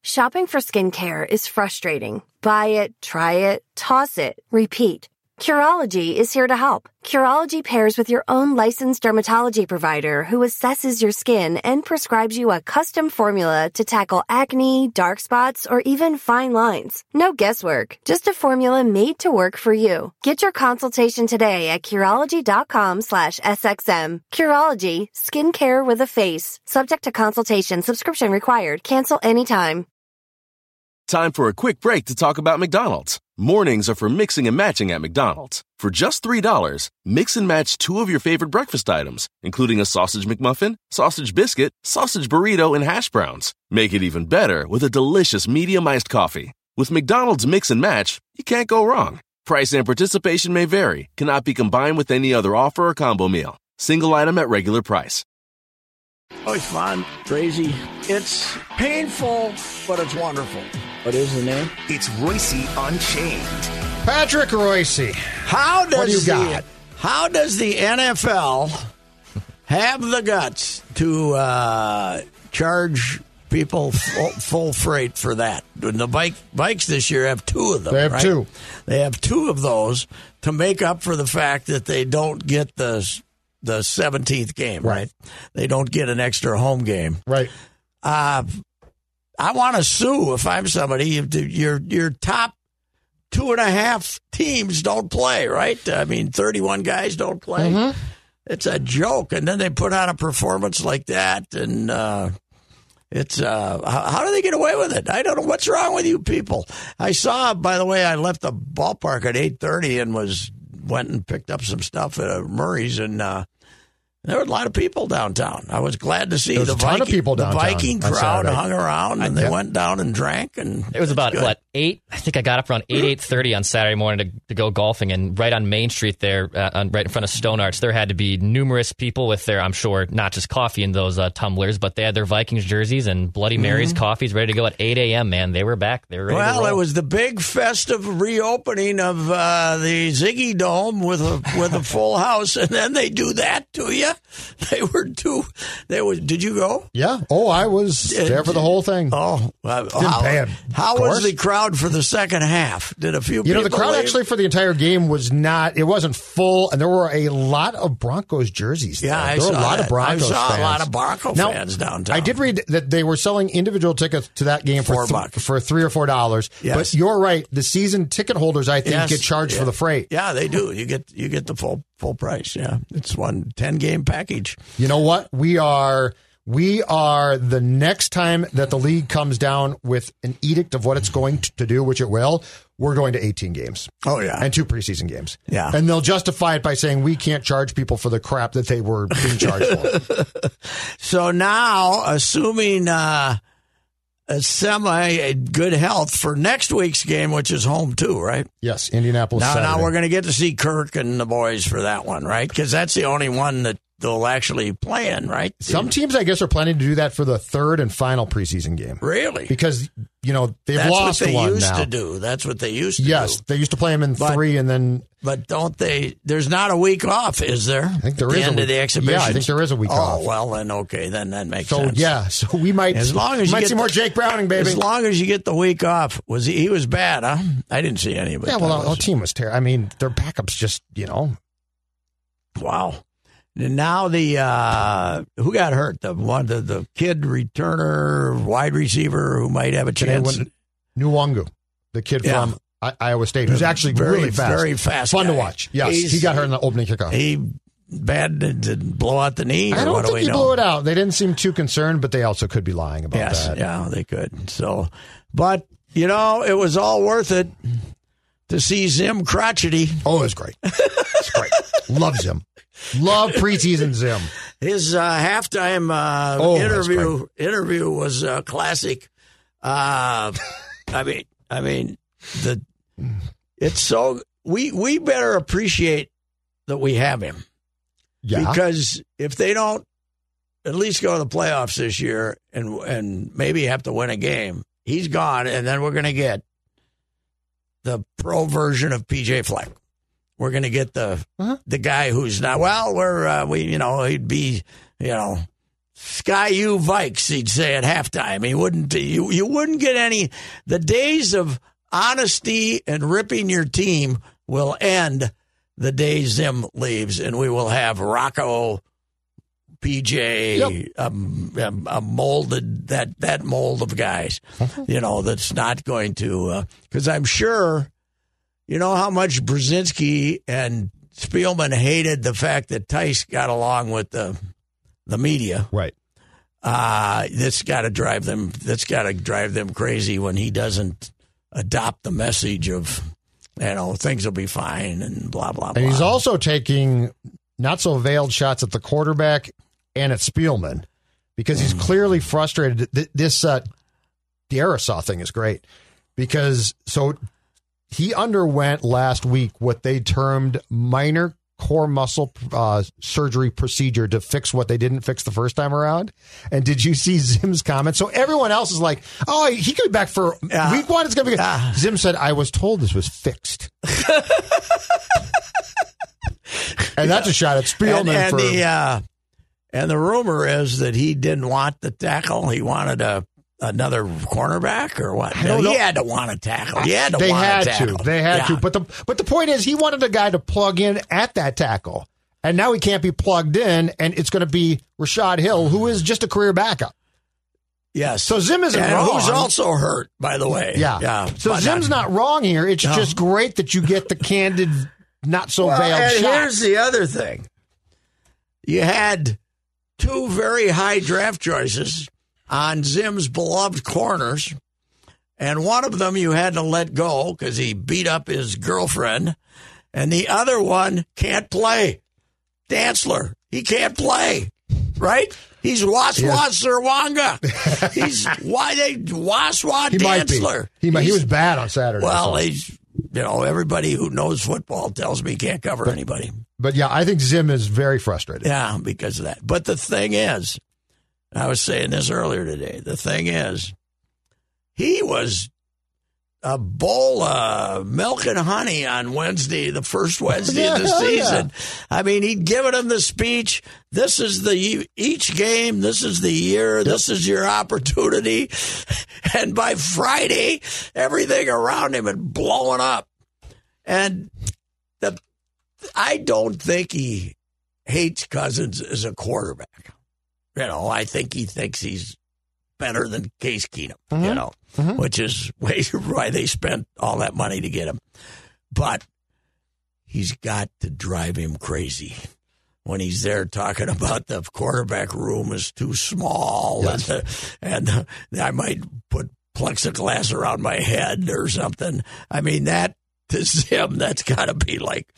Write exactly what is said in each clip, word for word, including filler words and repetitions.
Shopping for skincare is frustrating. Buy it, try it, toss it, repeat. Curology is here to help. Curology pairs with your own licensed dermatology provider who assesses your skin and prescribes you a custom formula to tackle acne, dark spots, or even fine lines. No guesswork, just a formula made to work for you. Get your consultation today at Curology.com slash SXM. Curology, skincare with a face. Subject to consultation, subscription required. Cancel anytime. Time for a quick break to talk about McDonald's. Mornings are for mixing and matching at McDonald's. For just three dollars, mix and match two of your favorite breakfast items, including a sausage McMuffin, sausage biscuit, sausage burrito, and hash browns. Make it even better with a delicious medium iced coffee. With McDonald's Mix and Match, you can't go wrong. Price and participation may vary, cannot be combined with any other offer or combo meal. Single item at regular price. Oh, it's fun, crazy. It's painful, but it's wonderful. What is the name? It's Royce Unchained. Patrick Royce. How does what do you the, got? How does the N F L have the guts to uh, charge people full, full freight for that? The bike bikes this year have two of them. They have right? two. They have two of those to make up for the fact that they don't get the the seventeenth game. Right? right? They don't get an extra home game. Right. Uh, I want to sue if I'm somebody. Your your top two and a half teams don't play, right? I mean, thirty-one guys don't play. Mm-hmm. It's a joke. And then they put on a performance like that, and uh, it's uh, how, how do they get away with it? I don't know. What's wrong with you people? I saw, by the way, I left the ballpark at eight thirty and was went and picked up some stuff at Murray's, and uh, there were a lot of people downtown. I was glad to see there was the a ton Viking, of people the downtown Viking crowd hung around, and I, they yeah. went down and drank. And it was about, good. what, eight? I think I got up around eight, eight thirty on Saturday morning to, to go golfing, and right on Main Street there, uh, on, right in front of Stone Arch, there had to be numerous people with their, I'm sure, not just coffee in those uh, tumblers, but they had their Vikings jerseys and Bloody Mary's mm-hmm. coffees ready to go at eight a.m., man. They were back. They were ready well, to roll. It was the big festive reopening of uh, the Ziggy Dome with a with a full house, and then they do that to you. They were too. They was. Did you go? Yeah. Oh, I was there for the whole thing. Oh, uh, Didn't how, pay him. How was the crowd for the second half? Did a few? You people know, the crowd leave? actually for the entire game was not. It wasn't full, and there were a lot of Broncos jerseys. Yeah, there, I there saw were a lot that. of Broncos I saw fans. a lot of Bronco now, fans downtown. I did read that they were selling individual tickets to that game Four for th- bucks. for three or four dollars. Yes. But you're right. The season ticket holders, I think, Yes. get charged yeah. for the freight. Yeah, they do. You get you get the full full price. Yeah, it's one ten game package. You know what? We are we are the next time that the league comes down with an edict of what it's going to do, which it will. We're going to eighteen games. Oh, yeah. And two preseason games. Yeah. And they'll justify it by saying we can't charge people for the crap that they were being charged for. So now, assuming uh, a semi good health for next week's game, which is home too, right? Yes, Indianapolis Now, Saturday. now we're going to get to see Kirk and the boys for that one, right? Because that's the only one that they'll actually play in, right? Some teams, I guess, are planning to do that for the third and final preseason game. Really? Because, you know, they've That's lost what they one used now. to do. That's what they used to yes, do. they used to play them in But- three and then... But don't they? There's not a week off, is there? I think there At the is a end week- of the exhibition. yeah, I think there is a week oh, off. Oh well, then okay, then that makes So, sense. yeah, so we might, As long as we you might get see more the- Jake Browning, baby. As long as you get the week off, was he? He was bad, huh? I didn't see any of it. yeah, well, That our was- team was terrible. I mean, their backups just, you know... Wow. And now the uh, who got hurt? The one, the, the kid returner, wide receiver who might have a Today chance. when Nuwangu, the kid Yeah. from I- Iowa State, who's actually Very, really fast. very fast Fun guy. to watch. Yes, He's- he got hurt in the opening kickoff. He bad did, did blow out the knee. Or I don't what do think we he know? blew it out. They didn't seem too concerned, but they also could be lying about Yes, that. yeah, they could. So, but you know, it was all worth it to see Zim Crotchety. Oh, it was great. It's great. Love Zim. Love preseason Zim. His uh, halftime uh, Oh, that's interview interview was uh, classic. Uh, I mean, I mean, the it's so we we better appreciate that we have him. Yeah. Because if they don't at least go to the playoffs this year and and maybe have to win a game, he's gone, and then we're going to get the pro version of P J Fleck. We're going to get the uh-huh. the guy who's not well. We're uh, we you know he'd be you know Sky U Vikes, he'd say at halftime. He wouldn't. You you wouldn't get any. The days of honesty and ripping your team will end the day Zim leaves, and we will have Rocco, P J, Yep. um, um, a molded that that mold of guys. You know, that's not going to because uh, I'm sure. You know how much Brzezinski and Spielman hated the fact that Tice got along with the the media. Right. Uh, that's got to drive them. That's got to drive them crazy when he doesn't adopt the message of, you know, things will be fine and blah blah blah. And he's also taking not so veiled shots at the quarterback and at Spielman because he's clearly frustrated. This uh, Darisaw thing is great because so. He underwent last week what they termed minor core muscle uh, surgery procedure to fix what they didn't fix the first time around. And did you see Zim's comment? So everyone else is like, oh, he could be back for uh, week one. It's going to be good. Uh, Zim said, I was told this was fixed. And that's a shot at Spielman. And, and, for, the, uh, and the rumor is that he didn't want the tackle. He wanted a another cornerback or what? No, he had to want to tackle. He had to they want had to tackle. to. They had yeah. to. But the but the point is, he wanted a guy to plug in at that tackle, and now he can't be plugged in, and it's going to be Rashad Hill, who is just a career backup. Yes. So Zim isn't and wrong. Who's also hurt, by the way. Yeah. Yeah. So but Zim's not, not wrong here. It's no. just great that you get the candid, not so well, veiled and shots. Here's the other thing: you had two very high draft choices on Zim's beloved corners, and one of them you had to let go because he beat up his girlfriend, and the other one can't play. Dantzler, he can't play, right? He's Waswa Sirwanga. He's why they Waswa he might be. Dantzler. He might, he was bad on Saturday. Well, so. he's you know everybody who knows football tells me he can't cover but, anybody. But yeah, I think Zim is very frustrated. Yeah, because of that. But the thing is, I was saying this earlier today. The thing is, he was a bowl of milk and honey on Wednesday, the first Wednesday yeah, of the season. Yeah. I mean, he'd given him the speech. This is the each game. This is the year. Yep. This is your opportunity. And by Friday, everything around him had blown up. And the I don't think he hates Cousins as a quarterback. You know, I think he thinks he's better than Case Keenum, mm-hmm. you know, mm-hmm. which is why they spent all that money to get him. But he's got to drive him crazy when he's there talking about the quarterback room is too small yes. and, the, and the, I might put plexiglass around my head or something. I mean, that to Zim, that's got to be like,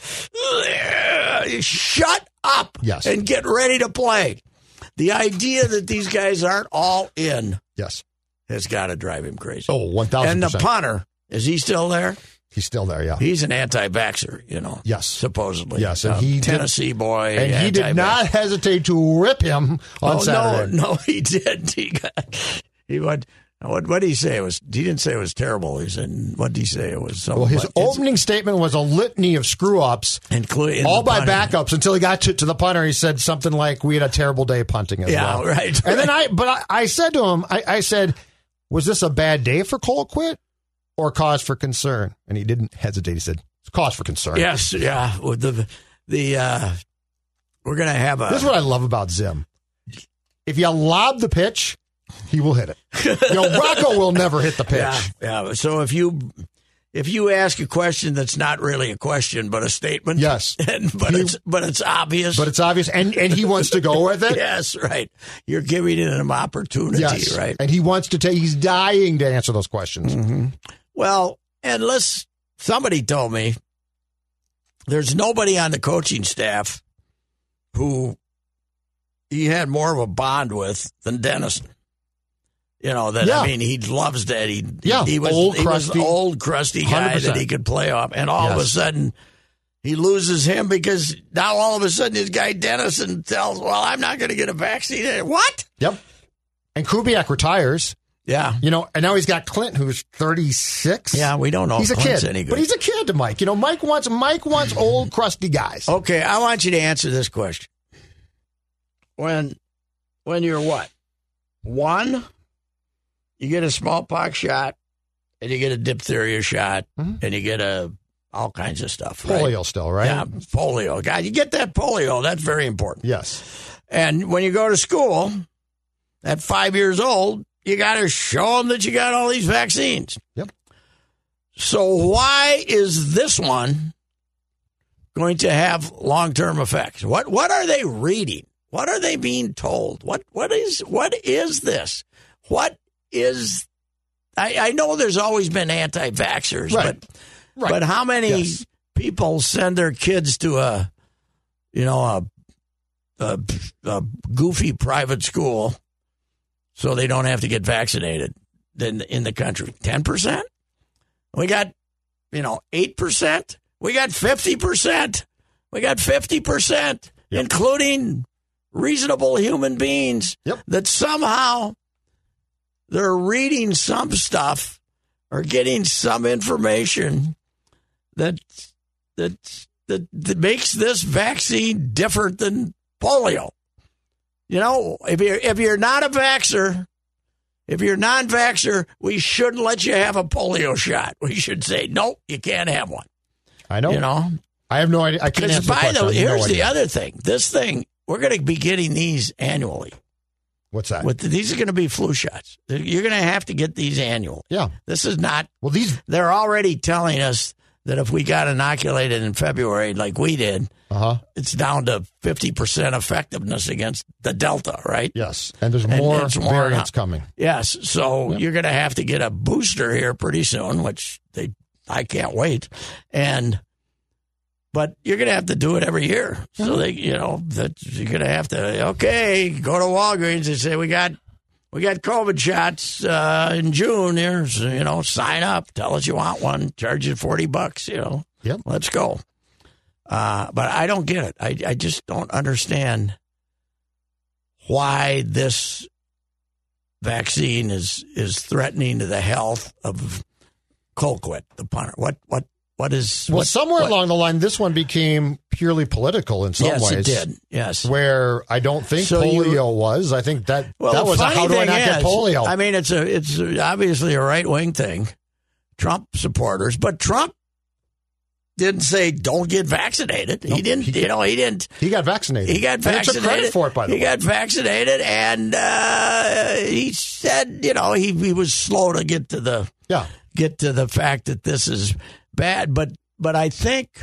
shut up yes. and get ready to play. The idea that these guys aren't all in yes, has got to drive him crazy. Oh, one thousand percent. And the punter, is he still there? He's still there, yeah. He's an anti-vaxxer, you know. Yes. Supposedly. Yes, and um, he Tennessee did, boy. And he did not hesitate to rip him on oh, Saturday. No, no, he didn't. He got, he went, what what did he say? It was he didn't say it was terrible. He said, what did he say? It was something. Well, his like, opening statement was a litany of screw-ups, including all by punting. backups until he got to, to the punter. He said something like, we had a terrible day punting as yeah, well. right, right. And then I, but I, I said to him, I, I said, was this a bad day for Colquitt or cause for concern? And he didn't hesitate. He said, it's cause for concern. Yes, yeah. With the, the, uh, we're going to have a. This is what I love about Zim. If you lob the pitch, he will hit it. You know, Rocco will never hit the pitch. Yeah, yeah. So if you if you ask a question that's not really a question but a statement, yes, and, but he, it's but it's obvious, but it's obvious, and and he wants to go with it. Yes, right. You're giving him opportunity, yes. right? And he wants to take. He's dying to answer those questions. Mm-hmm. Well, and let's. Somebody told me there's nobody on the coaching staff who he had more of a bond with than Dennison. You know, that yeah. I mean, he loves that. He, yeah, he was old, he crusty, was old, crusty guy one hundred percent that he could play off. And all yes. of a sudden, he loses him because now all of a sudden this guy Dennison tells, well, I'm not going to get a vaccine. What? Yep. And Kubiak retires. Yeah. You know, and now he's got Clint, who's thirty-six. Yeah, we don't know he's if a Clint's kid, any good. But he's a kid to Mike. You know, Mike wants Mike wants old, crusty guys. Okay, I want you to answer this question. When when you're what? One, you get a smallpox shot, and you get a diphtheria shot, mm-hmm. and you get a all kinds of stuff. Right? Polio still, right? Yeah, polio. God, you get that polio. That's very important. Yes. And when you go to school, at five years old, you got to show them that you got all these vaccines. Yep. So why is this one going to have long-term effects? What what are they reading? What are they being told? What what is what is this? What is I, I know there's always been anti-vaxxers, right. but right. but how many yes. people send their kids to a you know a, a a goofy private school so they don't have to get vaccinated in in the country? ten percent? We got, you know, eight percent. We got fifty percent. We got fifty percent, yep. including reasonable human beings yep. that somehow they're reading some stuff or getting some information that that that, that makes this vaccine different than polio. You know, if you're if you're not a vaxxer, if you're non-vaxxer, we shouldn't let you have a polio shot. We should say, nope, you can't have one. I know. You know? I have no idea. I can't answer by the question. the Here's no the idea. other thing. This thing, we're going to be getting these annually. What's that? With the, these are going to be flu shots. You're going to have to get these annual. Yeah. This is not. Well, these. They're already telling us that if we got inoculated in February like we did, uh-huh. it's down to fifty percent effectiveness against the Delta, right? Yes. And there's more and variants more, coming. Yes. So yep. you're going to have to get a booster here pretty soon, which they I can't wait. And but you're going to have to do it every year. So mm-hmm. they, you know, that you're going to have to okay, go to Walgreens and say we got we got COVID shots uh, in June here. So, you know, sign up, tell us you want one, charge you forty bucks. You know, yep. let's go. Uh, but I don't get it. I, I just don't understand why this vaccine is is threatening to the health of Colquitt, the punter. What what what is? Well, what, somewhere what, along the line, this one became purely political in some yes, ways. Yes, it did. Yes, where I don't think so polio you, was. I think that well, that was a, how do I not is, get polio? I mean, it's a it's obviously a right wing thing. Trump supporters, but Trump didn't say don't get vaccinated. Nope, he didn't. He, you know, he didn't. He got vaccinated. He got vaccinated. And he took credit for it, by the he way. He got vaccinated, and uh, he said, you know, he he was slow to get to the yeah get to the fact that this is bad. But but I think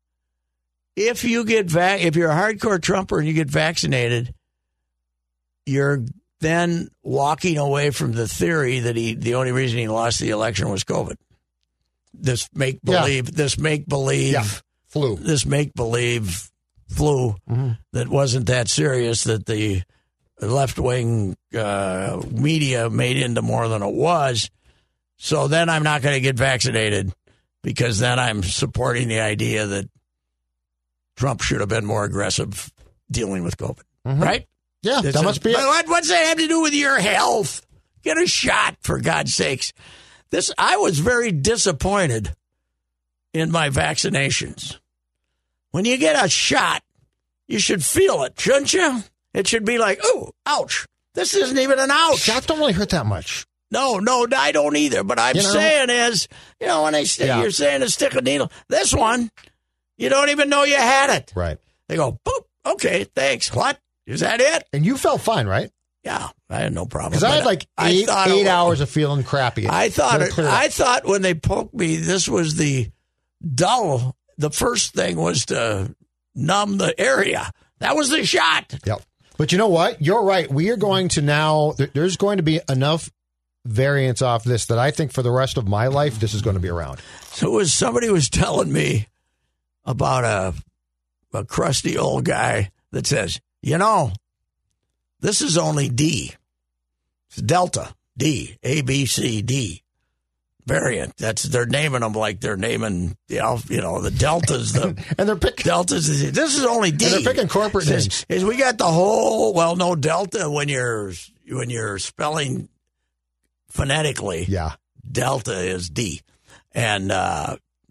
if you get vac, if you're a hardcore Trumper and you get vaccinated, you're then walking away from the theory that he the only reason he lost the election was COVID. This make believe, yeah. this make believe yeah. flu, this make believe flu mm-hmm. that wasn't that serious that the left wing uh, media made into more than it was. So then I'm not going to get vaccinated because then I'm supporting the idea that Trump should have been more aggressive dealing with COVID, mm-hmm. right? Yeah, It's that a, must be it. What, what's that have to do with your health? Get a shot, for God's sakes. This I was very disappointed in my vaccinations. When you get a shot, you should feel it, shouldn't you? It should be like, oh, ouch. This isn't even an ouch. Shots don't really hurt that much. No, no, I don't either. But I'm you know? saying is, you know, when they st- yeah. you're saying to stick a needle, this one, you don't even know you had it. Right. They go, boop, okay, thanks. What? Is that it? And you felt fine, right? Yeah, I had no problem. Because I had like eight, eight it, hours of feeling crappy. I thought it, I thought when they poked me, this was the dull. The first thing was to numb the area. That was the shot. Yep. But you know what? You're right. We are going to now, there's going to be enough variants off this that I think for the rest of my life, this is going to be around. So it was somebody was telling me about a, a crusty old guy that says, you know, this is only D. It's Delta, D, A, B, C, D variant. That's they're naming them like they're naming the alpha, you know, the Deltas. The and they're picking Deltas. This is only D. And they're picking corporate Says, names. Is we got the whole. Well, no Delta when you're when you're spelling phonetically. Yeah, Delta is D, and uh,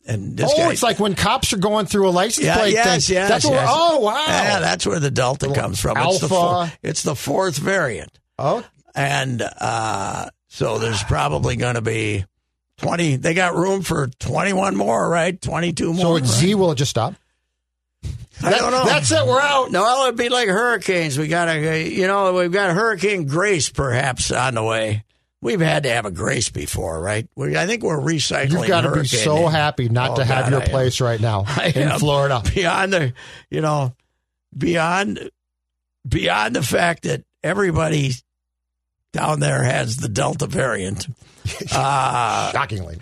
and this oh, guy, it's like when cops are going through a license yeah, plate yes, thing. yes, That's yes. where, oh, wow. Yeah, that's where the Delta comes from. It's the, Alpha. four, it's the fourth variant. Oh, And uh, so there's probably going to be twenty. They got room for twenty-one more, right? twenty-two more. so at right? Z, will it just stop? I don't know. That's it. We're out. No, it'd be like hurricanes. We got a, you know, we've got Hurricane Grace perhaps on the way. We've had to have a Grace before, right? We, I think we're recycling. You've got to be hurricane so name. happy not Oh, to have God, your I am. place right now I in am. Florida. Beyond the, you know, beyond beyond the fact that everybody down there has the Delta variant, uh, Shockingly.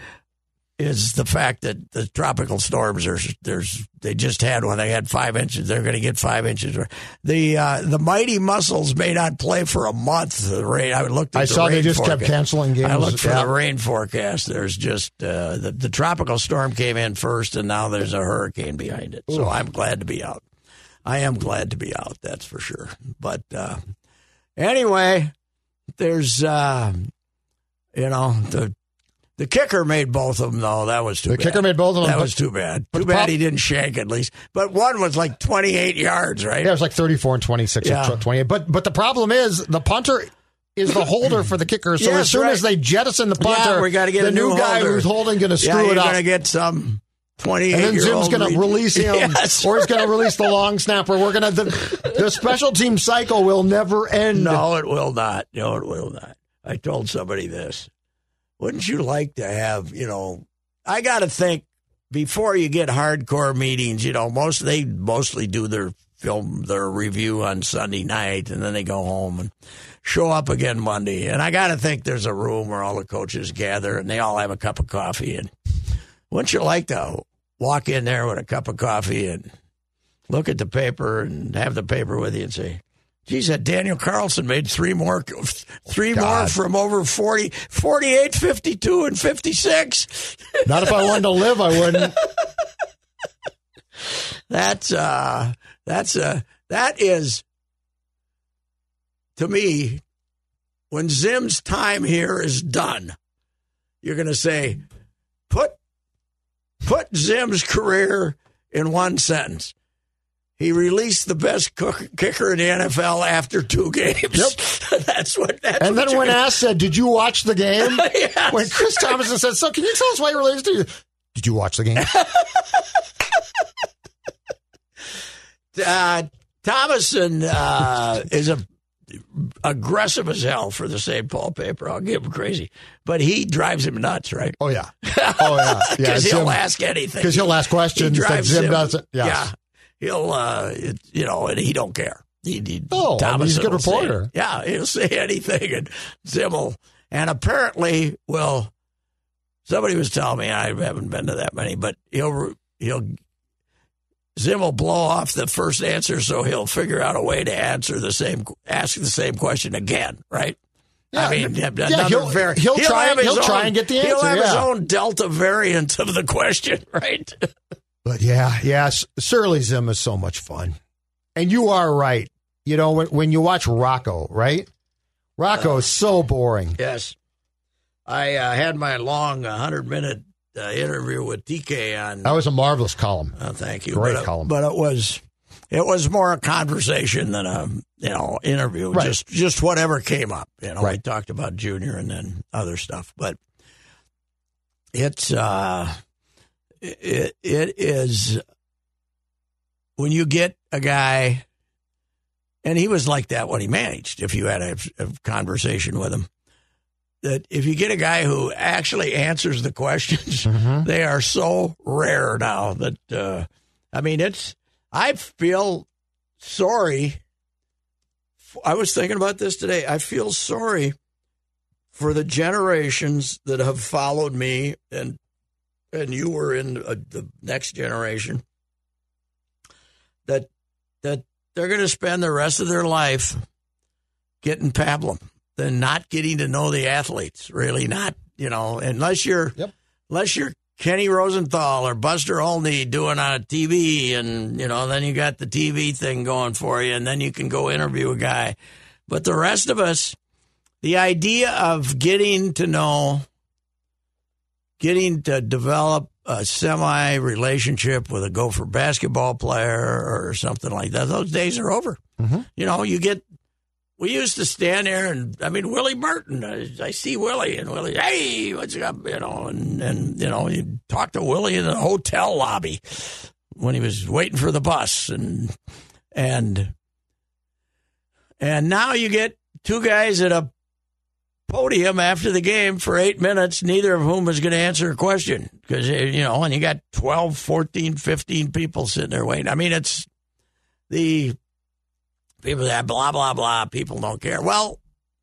is the fact that the tropical storms are there's they just had one. They had five inches. They're going to get five inches. The uh, the mighty Mussels may not play for a month. The rain. I looked. At I the saw rain they just forecast. kept canceling games. I looked for Yeah. the rain forecast. There's just uh, the the tropical storm came in first, and now there's a hurricane behind it. So Ooh. I'm glad to be out. I am glad to be out. That's for sure. But uh, anyway, there's uh, you know the. The kicker made both of them, though. That was too The bad. kicker made both of them, That but- was too bad. but Too the bad prob- he didn't shank at least. But one was like twenty-eight yards, right? Yeah, it was like thirty-four and twenty-six Yeah. or twenty-eight. But but the problem is the punter is the holder for the kicker. So Yes, as soon right. as they jettison the punter, Yeah, we gotta get the a new new guy holder. who's holding going to screw yeah, it you're up. going to get some twenty-eight And then year Zim's old going to re- release him, Yes, or he's going to release the long snapper. We're going to the, the special team cycle will never end. No, it will not. No, it will not. I told somebody this. Wouldn't you like to have, you know, I got to think before you get hardcore meetings, you know, most they mostly do their film, their review on Sunday night, and then they go home and show up again Monday. And I got to think there's a room where all the coaches gather and they all have a cup of coffee. And wouldn't you like to walk in there with a cup of coffee and look at the paper and have the paper with you and say, geez, that Daniel Carlson made three more, three God. more from over forty, forty-eight, fifty-two, and fifty-six. Not if I wanted to live, I wouldn't. That's uh, that's uh, that is to me when Zim's time here is done. You're going to say, put put Zim's career in one sentence. He released the best cook, kicker in the N F L after two games. Yep. that's what. That's And what then you're when gonna- asked said, "Did you watch the game?" Yes. When Chris Thomason said, "So can you tell us why you released it?" Did you watch the game? uh, Thomason uh, is a aggressive as hell for the Saint Paul paper. I'll give him crazy, but he drives him nuts, right? Oh yeah, oh yeah, yeah. Because he'll Zim- ask anything. Because he'll ask questions He that drives Zim him- doesn't. Yes. Yeah, he'll uh, it, you know, and he don't care. He, he, Oh, I mean, he's a good will say- reporter. yeah, he'll say anything, and Zim will, and apparently, well, somebody was telling me I haven't been to that many, but he'll he'll. Zim will blow off the first answer, so he'll figure out a way to answer the same, ask the same question again, right? Yeah, I mean, yeah, another he'll- vari- he'll try have and- his he'll try own- and get the He'll answer, have his yeah. own Delta variant of the question, right? But yeah, yeah, S- Surly Zim is so much fun. And you are right. You know, when, when you watch Rocco, right? Rocco is so boring. Yes. I uh, had my long one hundred minute uh, interview with T K on. That was a marvelous column. Oh, thank you. Great but, it- column. But it was it was more a conversation than a you know interview. Right. Just just whatever came up. You know, we Right. talked about Junior and then other stuff. But it's uh, it it is when you get a guy, and he was like that when he managed. If you had a, a conversation with him. That if you get a guy who actually answers the questions, Mm-hmm. they are so rare now that, uh, I mean, it's, I feel sorry. I was thinking about this today. I feel sorry for the generations that have followed me, and and you were in uh, the next generation, that that they're going to spend the rest of their life getting pablum. Than not getting to know the athletes, really not, you know, unless you're, Yep. unless you're Kenny Rosenthal or Buster Olney doing on T V, and you know, then you got the T V thing going for you, and then you can go interview a guy. But the rest of us, the idea of getting to know, getting to develop a semi-relationship with a Gopher basketball player or something like that, those days are over. Mm-hmm. You know, you get, we used to stand there and, I mean, Willie Burton, I, I see Willie and Willie, hey, what's up, you know, and, and, you know, you talk to Willie in the hotel lobby when he was waiting for the bus and, and, and now you get two guys at a podium after the game for eight minutes, neither of whom is going to answer a question because, you know, and you got twelve, fourteen, fifteen people sitting there waiting. I mean, it's the people that blah, blah, blah, people don't care. Well,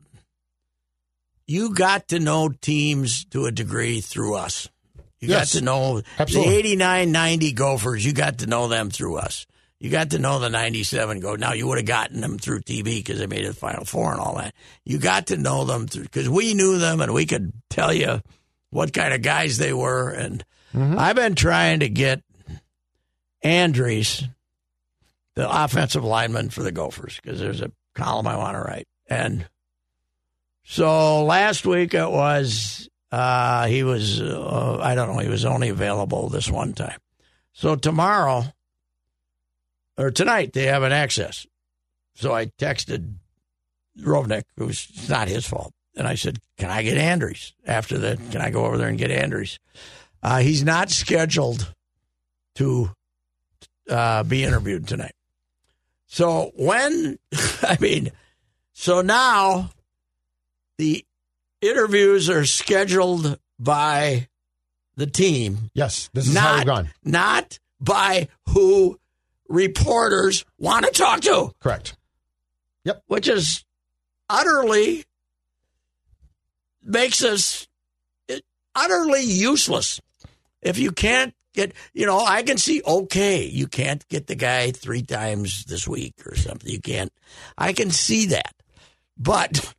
you got to know teams to a degree through us. You yes, got to know absolutely. The eighty-nine ninety Gophers, you got to know them through us. You got to know the ninety-seven go. Now, you would have gotten them through T V because they made it to the Final Four and all that. You got to know them through because we knew them and we could tell you what kind of guys they were. And mm-hmm. I've been trying to get Andries, the offensive lineman for the Gophers, because there's a column I want to write. And so last week it was, uh, he was, uh, I don't know, he was only available this one time. So tomorrow... Or tonight, they have an access. So I texted Rovnick, who's it's not his fault. And I said, can I get Andries after that? Can I go over there and get Andries? Uh, he's not scheduled to uh, be interviewed tonight. So when, I mean, so now the interviews are scheduled by the team. Yes, this is not, how we've gone. Not by who reporters want to talk to. Correct. Yep. Which is utterly makes us utterly useless. If you can't get, you know, I can see, okay, you can't get the guy three times this week or something. You can't. I can see that. But,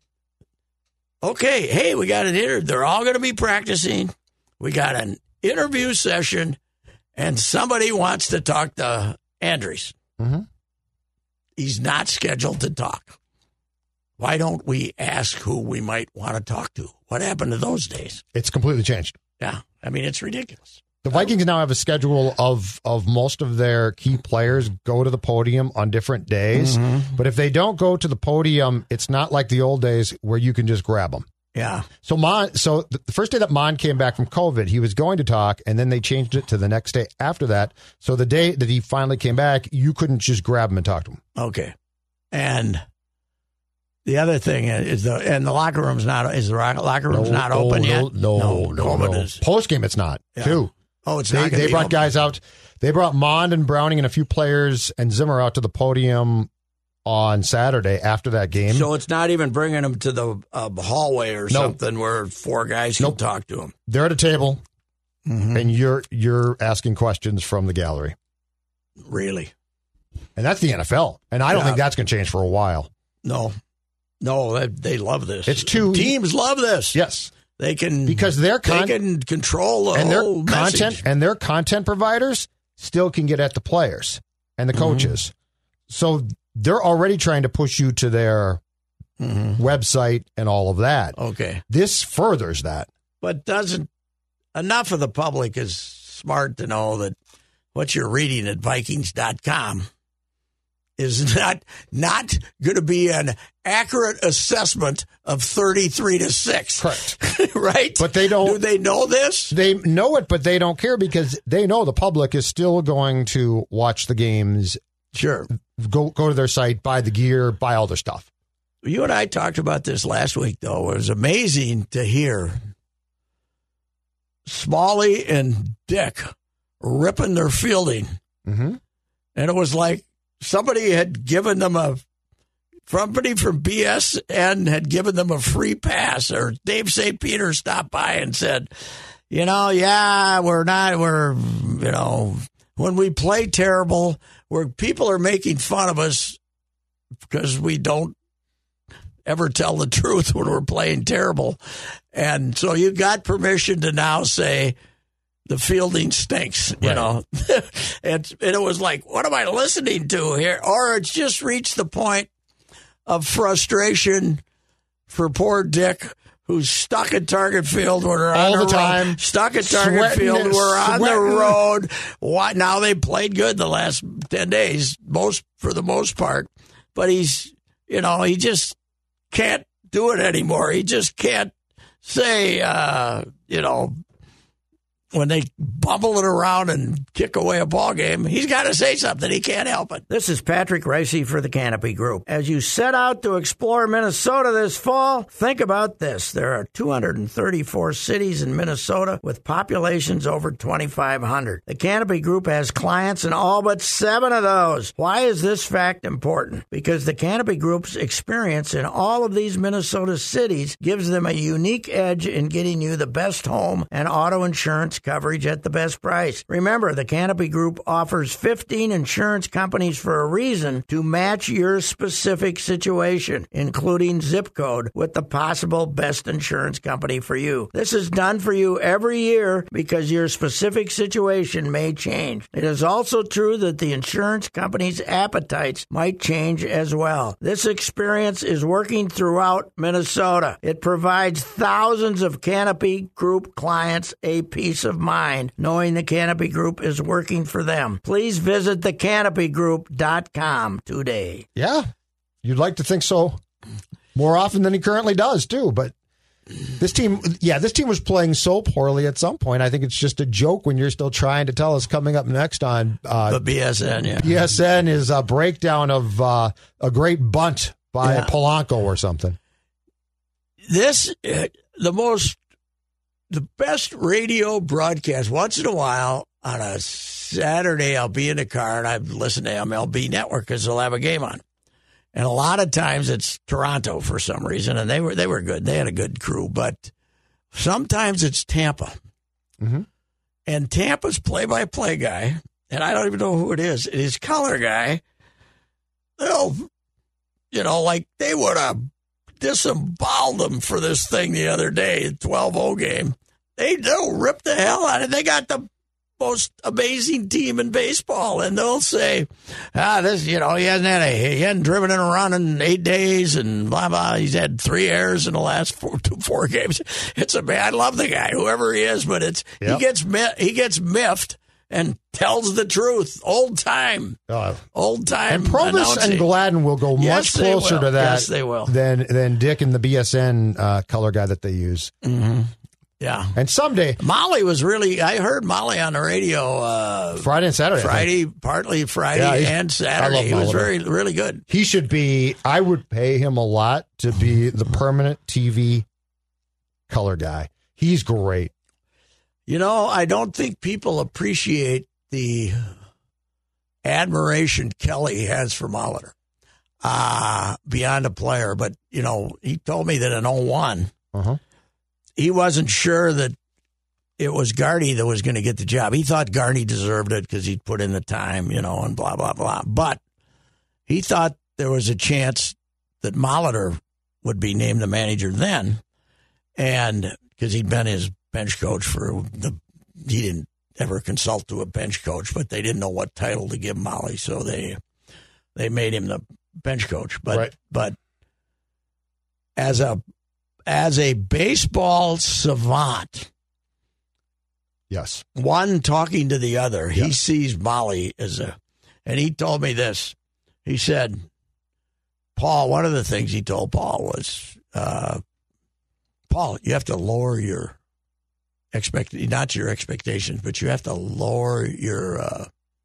okay, hey, we got an interview. They're all going to be practicing. We got an interview session. And somebody wants to talk to Andries. Mm-hmm. He's not scheduled to talk. Why don't we ask who we might want to talk to? What happened to those days? It's completely changed. Yeah. I mean, it's ridiculous. The Vikings now have a schedule of, of most of their key players go to the podium on different days. Mm-hmm. But if they don't go to the podium, it's not like the old days where you can just grab them. Yeah. So Mon, so the first day that Mon came back from COVID, he was going to talk, and then they changed it to the next day after that. So the day that he finally came back, you couldn't just grab him and talk to him. Okay. And the other thing is the and the locker room's not is the locker room's no, not open no, yet. No, no, no. no, no. Post game, it's not. Yeah. Too. Oh, it's they, not. They be brought open. guys out. They brought Mond and Browning and a few players and Zimmer out to the podium on Saturday after that game. So it's not even bringing them to the uh, hallway or no. something where four guys can nope. talk to them. They're at a table, mm-hmm. and you're you're asking questions from the gallery. Really? And that's the N F L. And I don't yeah. think that's going to change for a while. No. No, they, they love this. It's too teams love this. Yes. They can because their con- they can control the and whole their message. content and their content providers still can get at the players and the coaches. Mm-hmm. So they're already trying to push you to their mm-hmm. website and all of that. Okay. This furthers that. But doesn't enough of the public is smart to know that what you're reading at Vikings dot com is not not going to be an accurate assessment of thirty-three to six. Correct. Right? But they don't. Do they know this? They know it, but they don't care because they know the public is still going to watch the games. Sure. Go go to their site, buy the gear, buy all their stuff. You and I talked about this last week, though. It was amazing to hear Smalley and Dick ripping their fielding. Mm-hmm. And it was like somebody had given them a, somebody from B S N had given them a free pass, or Dave Saint Peter stopped by and said, you know, yeah, we're not, we're, you know, when we play terrible, where people are making fun of us because we don't ever tell the truth when we're playing terrible. And so you got permission to now say the fielding stinks, you right. know. and, and it was like, what am I listening to here? Or it's just reached the point of frustration for poor Dick, who's stuck at Target Field when we're all on the, the time, road, stuck at Target sweating, Field, we're on sweating. the road. What now? They played good the last ten days, most for the most part, but he's you know he just can't do it anymore. He just can't say uh, you know. When they bubble it around and kick away a ball game, he's got to say something. He can't help it. This is Patrick Ricey for the Canopy Group. As you set out to explore Minnesota this fall, think about this. There are two hundred thirty-four cities in Minnesota with populations over twenty-five hundred. The Canopy Group has clients in all but seven of those. Why is this fact important? Because the Canopy Group's experience in all of these Minnesota cities gives them a unique edge in getting you the best home and auto insurance coverage at the best price. Remember, the Canopy Group offers fifteen insurance companies for a reason to match your specific situation, including zip code, with the possible best insurance company for you. This is done for you every year because your specific situation may change. It is also true that the insurance company's appetites might change as well. This experience is working throughout Minnesota. It provides thousands of Canopy Group clients a peace of mind knowing the Canopy Group is working for them. Please visit the canopy group dot com today. Yeah, you'd like to think so more often than he currently does, too. But this team, yeah, this team was playing so poorly at some point. I think it's just a joke when you're still trying to tell us coming up next on uh, the B S N. Yeah, B S N is a breakdown of uh, a great bunt by Yeah. Polanco or something. This, uh, the most, the best radio broadcast. Once in a while on a Saturday, I'll be in the car and I listen to M L B Network because they'll have a game on. And a lot of times it's Toronto for some reason, and they were they were good. They had a good crew, but sometimes it's Tampa. Mm-hmm. And Tampa's play-by-play guy, and I don't even know who it is, his color guy, they'll, you know, like they would have disemboweled them for this thing the other day, twelve oh game. They they'll rip the hell out of it. They got the most amazing team in baseball, and they'll say, ah, this, you know, he hasn't had a, he hadn't driven in a run in eight days, and blah blah. He's had three errors in the last four, two, four games. It's a man. I love the guy, whoever he is, but it's Yep. he gets he gets miffed and tells the truth. Old time, Uh, old time. and Provis announcing. and Gladden will go Yes, much they closer will. to that Yes, they will. than than Dick and the B S N uh, color guy that they use. Mm-hmm. Yeah. And someday, Molly was really, I heard Molly on the radio uh, Friday and Saturday, I think. Friday, partly Friday Yeah, he's- and I Saturday. love He was Molly. very, really good. he should be, I would pay him a lot to be the permanent T V color guy. He's great. You know, I don't think people appreciate the admiration Kelly has for Molitor uh, beyond a player. But, you know, he told me that in oh one, Uh-huh. he wasn't sure that it was Gardy that was going to get the job. He thought Gardy deserved it because he'd put in the time, you know, and blah, blah, blah. But he thought there was a chance that Molitor would be named the manager then, and because he'd been his bench coach for the, he didn't ever consult to a bench coach, but they didn't know what title to give Molly, so they they made him the bench coach. But Right. but as a as a baseball savant, Yes. one talking to the other, Yeah. he sees Molly as a, and he told me this. He said, Paul, one of the things he told Paul was, uh, Paul, you have to lower your expect, not your expectations, but you have to lower your, uh,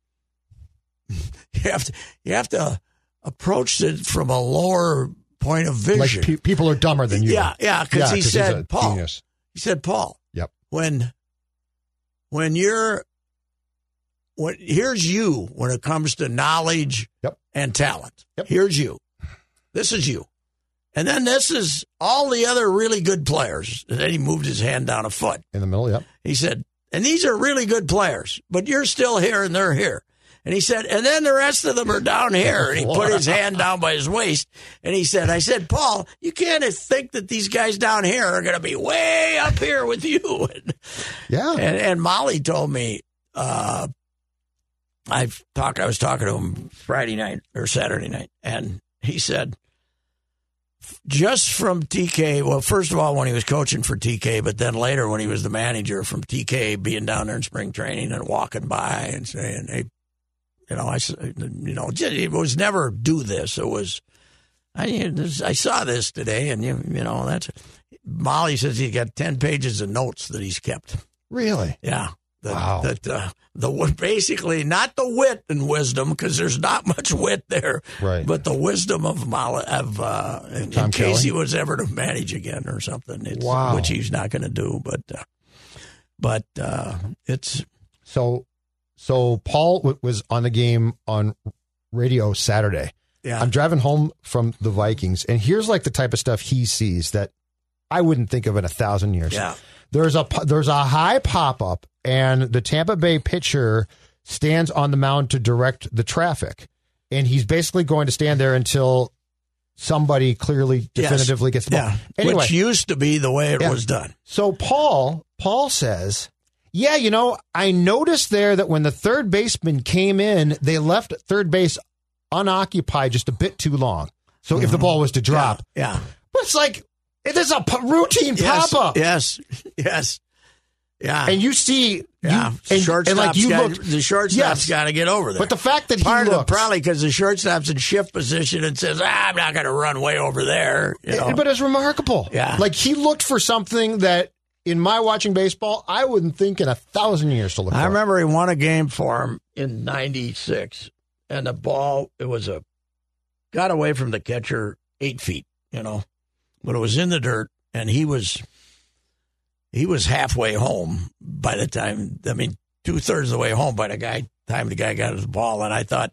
you have to, you have to approach it from a lower point of vision. Like pe- people are dumber than you. Yeah, yeah, because he he's said, a Paul, genius. he said, Paul, Yep. when when you're when here's you when it comes to knowledge Yep. and talent. Yep. Here's you. This is you. And then this is all the other really good players. And then he moved his hand down a foot. In the middle, yep. He said, and these are really good players, but you're still here and they're here. And he said, and then the rest of them are down here. And he put his hand down by his waist. And he said, I said, Paul, you can't think that these guys down here are going to be way up here with you. Yeah. And, and Molly told me, uh, I've talked, I was talking to him Friday night or Saturday night. And he said, just from T K, well, first of all, when he was coaching for T K, but then later when he was the manager from T K, being down there in spring training and walking by and saying, hey, you know, I, you know, it was never do this. It was, I, I saw this today, and, you, you know, that's, Molly says he got ten pages of notes that he's kept. Really? Yeah. The, wow. That uh, the basically not the wit and wisdom, because there's not much wit there, right? But the wisdom of Molly, of uh, in, in case he was ever to manage again or something. It's, wow. Which he's not going to do, but uh, but uh, it's so. So Paul w- was on the game on radio Saturday. Yeah. I'm driving home from the Vikings, and here's like the type of stuff he sees that I wouldn't think of in a thousand years. Yeah. There's a there's a high pop up, and the Tampa Bay pitcher stands on the mound to direct the traffic, and he's basically going to stand there until somebody clearly definitively yes. gets the ball. Yeah. Anyway, which used to be the way it yeah. was done. So Paul Paul says, yeah, you know, I noticed there that when the third baseman came in, they left third base unoccupied just a bit too long. So mm-hmm. if the ball was to drop, yeah, yeah. But it's like it is a p- routine yes. pop up. Yes, yes, yeah. And you see, yeah, you, and, shortstop's and like you got, looked, the shortstop's yes. got to get over there. But the fact that Part he of looks, the, probably because the shortstop's in shift position and says, ah, I'm not going to run way over there. You know? But it's remarkable. Yeah, like he looked for something that. In my watching baseball, I wouldn't think in a thousand years to look for. I remember he won a game for him in ninety-six, and the ball, it was a, got away from the catcher eight feet, you know, but it was in the dirt, and he was, he was halfway home by the time, I mean, two-thirds of the way home by the guy, time the guy got his ball, and I thought,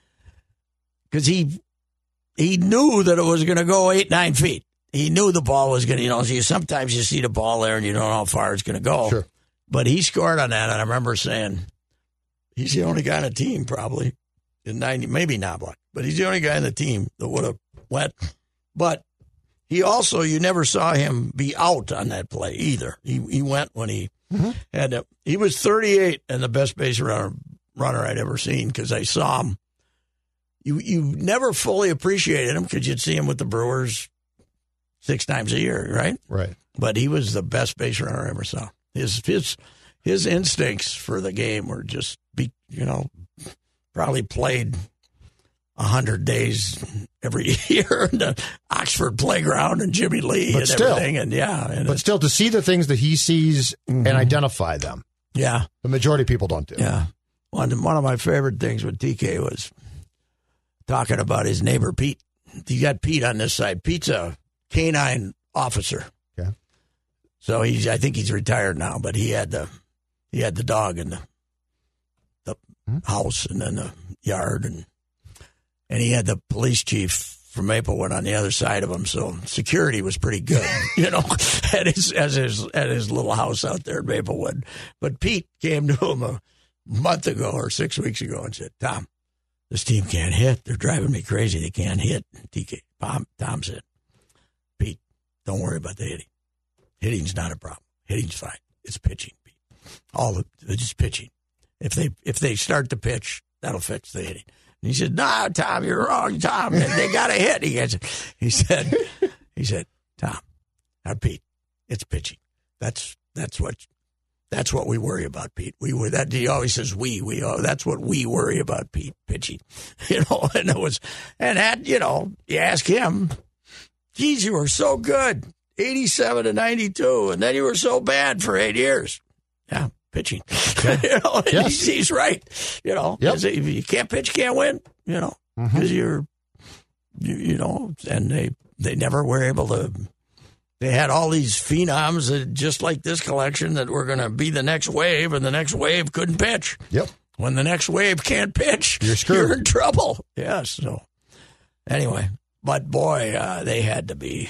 because he, he knew that it was going to go eight, nine feet. He knew the ball was going to, you know, so sometimes you see the ball there and you don't know how far it's going to go. Sure. But he scored on that, and I remember saying, he's the only guy on the team probably in ninety, maybe Knobloch, but he's the only guy on the team that would have went. But he also, you never saw him be out on that play either. He he went when he mm-hmm. had to. He was thirty-eight and the best base runner, runner I'd ever seen because I saw him. You, you never fully appreciated him because you'd see him with the Brewers six times a year, right? Right. But he was the best base runner I ever saw. His his his instincts for the game were just, be, you know, probably played a hundred days every year in the Oxford playground and Jimmy Lee but and still, everything. And yeah, and but still to see the things that he sees mm-hmm. and identify them. Yeah, the majority of people don't do. Yeah, one one of my favorite things with T K was talking about his neighbor Pete. You got Pete on this side. Pete's a canine officer. Yeah. So he's, I think he's retired now, but he had the, he had the dog in the, the mm-hmm. house and then the yard, and and he had the police chief from Maplewood on the other side of him. So security was pretty good, you know, at his as his at his little house out there in Maplewood. But Pete came to him a month ago or six weeks ago and said, "Tom, this team can't hit. They're driving me crazy. They can't hit." T K Tom, Tom said, "Pete, don't worry about the hitting. Hitting's not a problem. Hitting's fine. It's pitching, Pete. All the, it's just pitching. If they if they start to pitch, that'll fix the hitting." And he said, "No, Tom, you're wrong, Tom. They got to hit." He said, he said, he said, "Tom, now Pete, it's pitching. That's that's what that's what we worry about, Pete. We were that he always says we we oh, that's what we worry about, Pete, pitching." You know, and it was, and that, you know, you ask him, "Geez, you were so good, eighty-seven to ninety-two, and then you were so bad for eight years." Yeah, pitching. Okay. You know, yes. he's, he's right. You know, yep. If you can't pitch, you can't win. You know, because mm-hmm. you're, you, you know, and they they never were able to. They had all these phenoms that, just like this collection, that were going to be the next wave, and the next wave couldn't pitch. Yep. When the next wave can't pitch, you're screwed. You're in trouble. Yes. So anyway, but boy, uh, they had to be.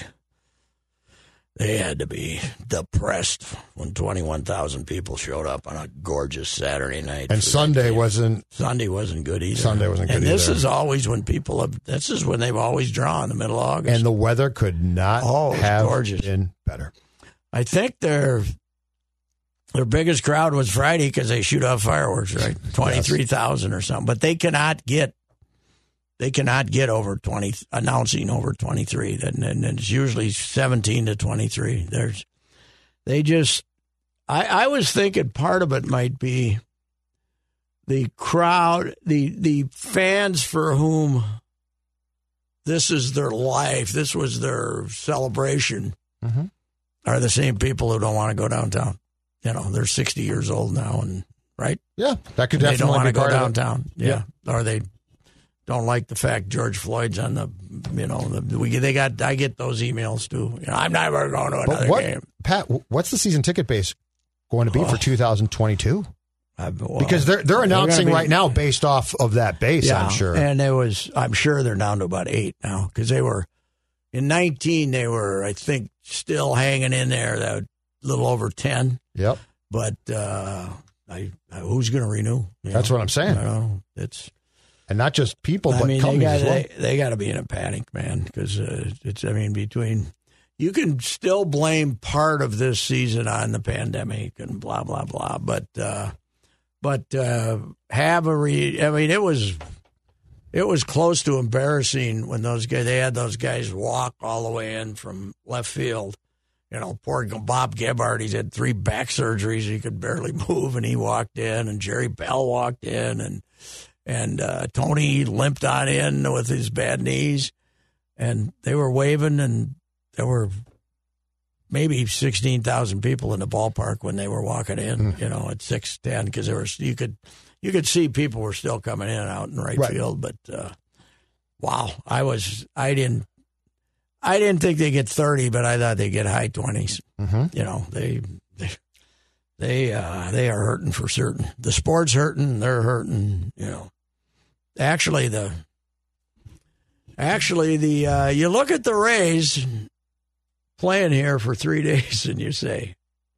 They had to be depressed when twenty-one thousand people showed up on a gorgeous Saturday night. And Sunday wasn't. Sunday wasn't good either. Sunday wasn't good and this either. is always when people have. This is when they've always drawn, the middle of August. And the weather could not oh, have gorgeous. been better. I think their their biggest crowd was Friday because they shoot off fireworks, right? twenty-three thousand yes. or something. But they cannot get they cannot get over twenty, announcing over twenty-three. And, and it's usually seventeen to twenty-three. There's, they just, I, I was thinking part of it might be the crowd, the the fans for whom this is their life, this was their celebration, mm-hmm. are the same people who don't want to go downtown. You know, they're sixty years old now, and right? Yeah, that could they definitely don't want be to go part of it. downtown. Yeah. yeah, or they don't like the fact George Floyd's on the. You know, the, we they got. I get those emails too. You know, I'm never going to another but what, game. Pat, what's the season ticket base going to be oh. for two thousand twenty-two? Uh, well, because they're they're announcing they're be, right now based off of that base. Yeah, I'm sure, and it was. I'm sure they're down to about eight now because they were in nineteen. They were, I think, still hanging in there. That little over ten. Yep. But uh, I, who's going to renew? You That's know? what I'm saying. I know. It's and not just people, I but mean, companies they got as well. they, they got to be in a panic, man, because uh, it's. I mean, between you can still blame part of this season on the pandemic and blah blah blah, but uh, but uh, have a re. I mean, it was it was close to embarrassing when those guys they had those guys walk all the way in from left field. You know, poor Bob Gebhardt, he's had three back surgeries. He could barely move, and he walked in, and Jerry Bell walked in, and and uh, Tony limped on in with his bad knees, and they were waving, and there were maybe sixteen thousand people in the ballpark when they were walking in, mm. you know, at six ten, because there was, you could you could see people were still coming in out in right, right. field, but uh, wow, I was, I didn't, I didn't think they'd get thirty, but I thought they'd get high twenties. Mm-hmm. You know, they they they, uh, they are hurting for certain. The sport's hurting, they're hurting. You know, actually the actually the uh, you look at the Rays playing here for three days, and you say,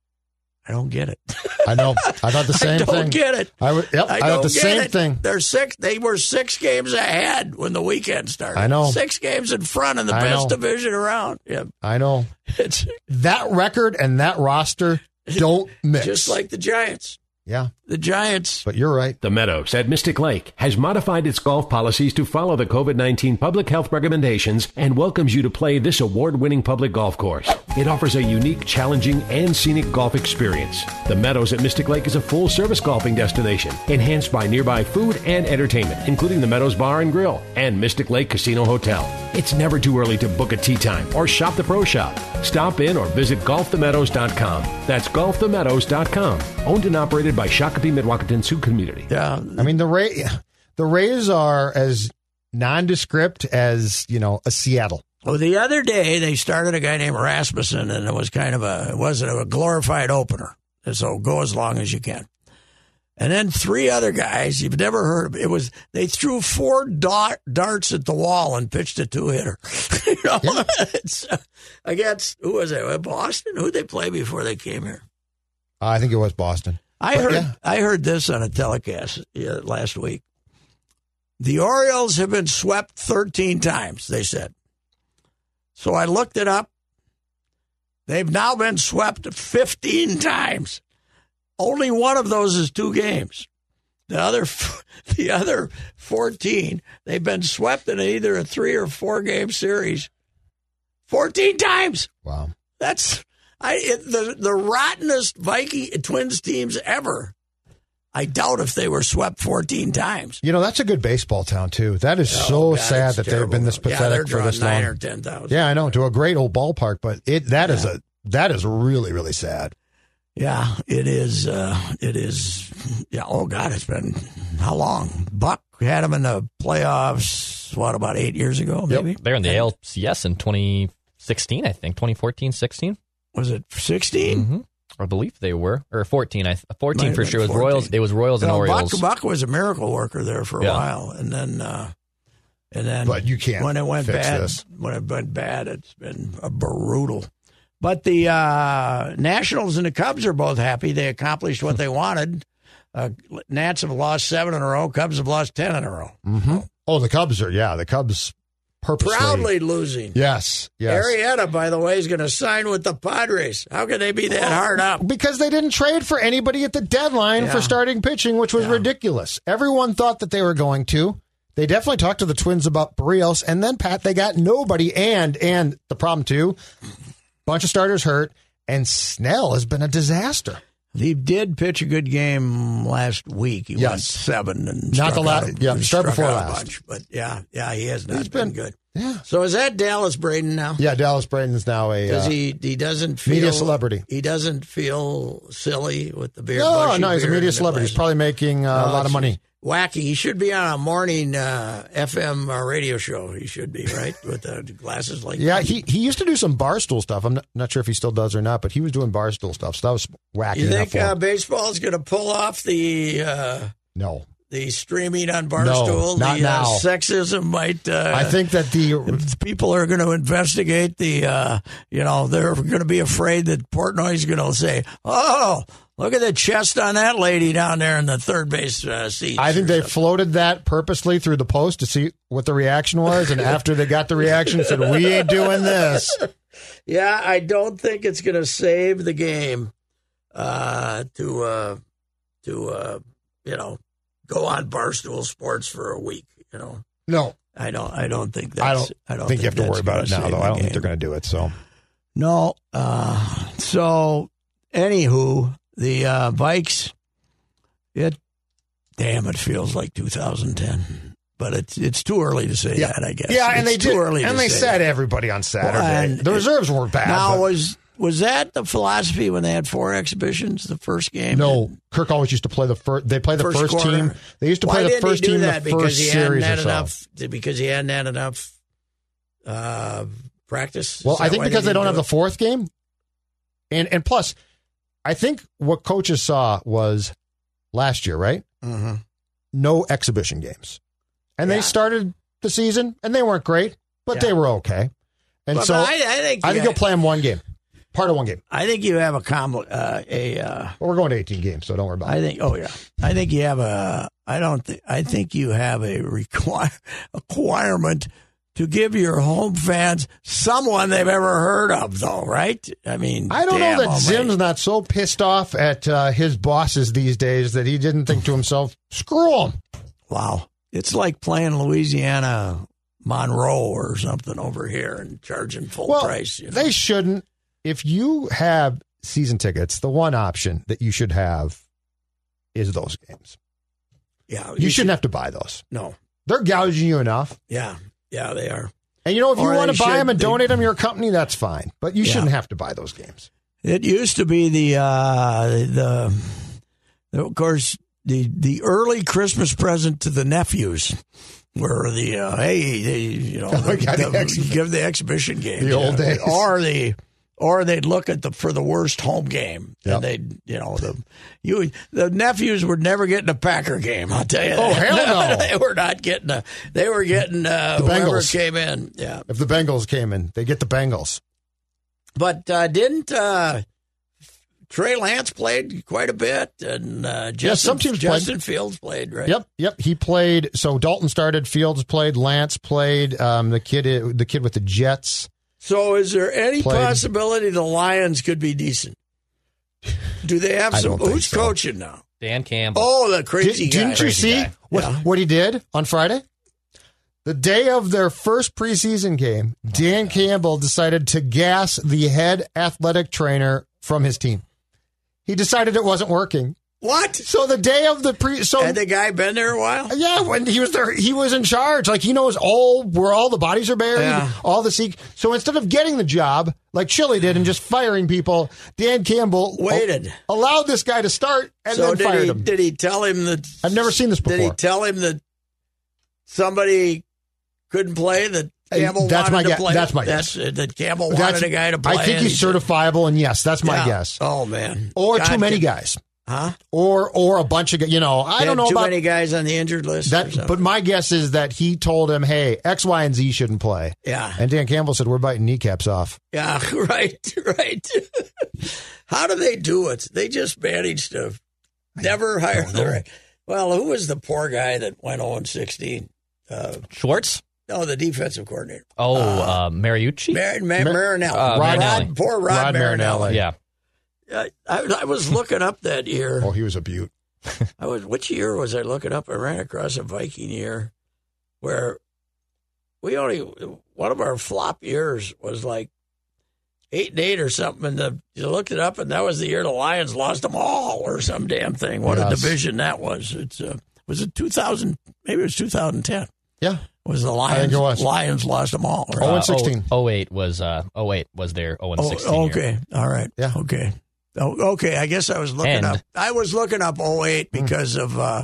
I don't get it. I know. I thought the same I don't thing. get it. I, would, yep, I, I thought the same it. thing. They're six. They were six games ahead when the weekend started. I know. Six games in front in the I best know. division around. Yeah. I know. It's that record and that roster don't mix. Just like the Giants. Yeah. The Giants. But you're right. The Meadows at Mystic Lake has modified its golf policies to follow the COVID nineteen public health recommendations and welcomes you to play this award-winning public golf course. It offers a unique, challenging, and scenic golf experience. The Meadows at Mystic Lake is a full-service golfing destination, enhanced by nearby food and entertainment, including the Meadows Bar and Grill and Mystic Lake Casino Hotel. It's never too early to book a tee time or shop the pro shop. Stop in or visit golf the meadows dot com. That's golf the meadows dot com. Owned and operated by Shakopee Midwakaton Sioux Community. Yeah. I mean, the Ray, the Rays are as nondescript as, you know, a Seattle. Well, the other day they started a guy named Rasmussen, and it was kind of a, it wasn't a glorified opener. So go as long as you can. And then three other guys you've never heard of. It was they threw four dart, darts at the wall and pitched a two hitter. you know, yeah. it's, uh, against who was it? Boston? Who did they play before they came here? Uh, I think it was Boston. I but, heard yeah. I heard this on a telecast uh, last week. The Orioles have been swept thirteen times. They said. So I looked it up. They've now been swept fifteen times. Only one of those is two games. The other, the other fourteen, they've been swept in either a three or four game series. Fourteen times. Wow, that's I it, the the rottenest Viking Twins teams ever. I doubt if they were swept fourteen times. You know, that's a good baseball town too. That is oh, so God, sad that terrible. they've been this pathetic yeah, they're for this nine long. or ten thousand. Yeah, I know, to a great old ballpark, but it that yeah. is a that is really really sad. Yeah, it is. Uh, it is. Yeah. Oh God, it's been how long? Buck had them in the playoffs. What, about eight years ago? Maybe yep. They're in the A L C S in twenty sixteen, I think. twenty fourteen, sixteen Was it sixteen? Mm-hmm. I believe they were, or fourteen. I fourteen for sure. It was fourteen. Royals. It was Royals and no, Orioles. Buck, Buck was a miracle worker there for a yeah. while, and then, uh, and then, but you can't. When it went fix bad, this. when it went bad, it's been a brutal. But the uh, Nationals and the Cubs are both happy. They accomplished what they wanted. Uh, Nats have lost seven in a row. Cubs have lost ten in a row. Mm-hmm. Oh, the Cubs are, yeah, the Cubs purposely. Proudly losing. Yes, yes. Arrieta, by the way, is going to sign with the Padres. How can they be that oh, hard up? Because they didn't trade for anybody at the deadline yeah. for starting pitching, which was yeah. ridiculous. Everyone thought that they were going to. They definitely talked to the Twins about Barrios, and then, Pat, they got nobody, and and the problem, too, bunch of starters hurt, and Snell has been a disaster. He did pitch a good game last week. He yes. went seven and not the last. Yeah, start before last. Bunch, but yeah, yeah, he has not He's been, been good. Yeah. So is that Dallas Braden now? Yeah, Dallas Braden's now a because uh, he he doesn't feel media celebrity. He doesn't feel silly with the beard. No, no, he's a media celebrity. He's probably making uh, no, a lot of money. Wacky. He should be on a morning uh, F M uh, radio show. He should be, right? With the glasses like yeah, that. he he used to do some Barstool stuff. I'm not, not sure if he still does or not, but he was doing Barstool stuff. So that was wacky. You think enough uh, baseball is going to pull off the uh, no the streaming on Barstool? No, not the now. Uh, sexism might. Uh, I think that the people are going to investigate the. Uh, you know, they're going to be afraid that Portnoy is going to say, "Oh, look at the chest on that lady down there in the third base uh, seat." I think they floated that purposely through the post to see what the reaction was, and after they got the reaction, said, "We ain't doing this." Yeah, I don't think it's going to save the game uh, to uh, to uh, you know go on Barstool Sports for a week. You know, no, I don't. I don't think that's. I don't. I don't think, think you have to worry about it now, though. I don't game. think they're going to do it. So no. Uh, so, anywho, the uh, Vikes. It. Damn, it feels like two thousand ten. But it's it's too early to say yeah. that, I guess. Yeah, and it's they too did, early and to they say said that. everybody on Saturday. Well, and the reserves weren't bad. Now but, was was that the philosophy when they had four exhibitions the first game? No, Kirk always used to play the first. They play the First first, quarter. team. They used to Why play the didn't first he do team that? the Because first he hadn't series had or so. enough. Because he hadn't had enough uh, practice. Well, Is I that think why because they didn't don't do have the it? fourth game, and and plus, I think what coaches saw was last year, right? Mm-hmm. No exhibition games, and Yeah. they started the season and they weren't great, but Yeah. they were okay. And But so I, I think I you think you'll play them one game, part of one game. I think you have a com- uh, a. Uh, Well, we're going to eighteen games, so don't worry about I it. think. Oh yeah. I think you have a. I don't think. I think you have a require requirement to give your home fans someone they've ever heard of, though, right? I mean, I don't damn know that almighty. Zim's not so pissed off at uh, his bosses these days that he didn't think to himself, screw them. Wow. It's like playing Louisiana Monroe or something over here and charging full Well, price. You know? they shouldn't. If you have season tickets, the one option that you should have is those games. yeah, You, shouldn't have to buy those. No. They're gouging you enough. Yeah. Yeah, they are. And, you know, if you Or want they to buy should- them and they- donate them to your company, that's fine. But you Yeah. shouldn't have to buy those games. It used to be the uh, the, the of course the the early Christmas present to the nephews were the uh, hey they, you know the, Yeah, the the- exhibi- give the exhibition game The old days. or the or they'd look at the for the worst home game Yep. and they'd you know the you the nephews were never getting a Packer game, I'll tell you Oh, that. hell no. They were not getting a they were getting uh, The whoever Bengals. came in. Yeah. If the Bengals came in, they get the Bengals. But uh, didn't uh, Trey Lance played quite a bit, and uh, Justin, some teams played. Justin Fields played, right? Yep, yep. He played. So Dalton started. Fields played. Lance played. Um, the kid, the kid with the Jets. So, is there any Played. possibility the Lions could be decent? Do they have I some? don't think Who's so. coaching now? Dan Campbell. Oh, the crazy Did, guy. didn't you Crazy see guy. what Yeah. what he did on Friday? The day of their first preseason game, Dan Campbell decided to gas the head athletic trainer from his team. He decided it wasn't working. What? So the day of the pre, so Had the guy been there a while? yeah, when he was there, he was in charge. Like he knows all where all the bodies are buried, Yeah. all the seek. So instead of getting the job like Chili did and just firing people, Dan Campbell Waited. a- allowed this guy to start and so then did fired he? him. Did he tell him that? I've never seen this Did he before. tell him that somebody couldn't play? That Campbell That's wanted my to guess. play. That's my That's, guess. uh, that Campbell That's- wanted a guy to play. I think and he's he said- certifiable, and yes, that's my Yeah. guess. Oh man, Or God, too many can- guys, Huh? or or a bunch of gu- you know. I They don't had know too about many guys on the injured list. or that, something. but my guess is that he told him, "Hey, X, Y, and Z shouldn't play." yeah, And Dan Campbell said, "We're biting kneecaps off." yeah, right, right. How do they do it? They just managed to never hire the right. Well, who was the poor guy that went oh and sixteen? Uh, Schwartz? no, the defensive coordinator. Oh, uh, Mariucci? Mar- Mar- Mar- Marinelli. uh, Rod, Marinelli. poor Rod, Rod Marinelli. Marinelli. yeah. I, I, I was looking up that year. Oh, he was a beaut. I was which year was I looking up? I ran across a Viking year. where we only one of our flop years was like eight and eight or something, and the, you looked it up, and that was the year the Lions lost them all or some damn thing. What yes. a division that was! It's uh, was it two thousand? Maybe it was two thousand ten. Yeah, was the Lions? I think it was. Lions lost them all. Oh and sixteen. Oh eight was uh oh eight was their oh and sixteen. Oh, okay, year. all right. Yeah, okay. Oh, okay, I guess I was looking and, up. I was looking up oh eight because mm. of uh,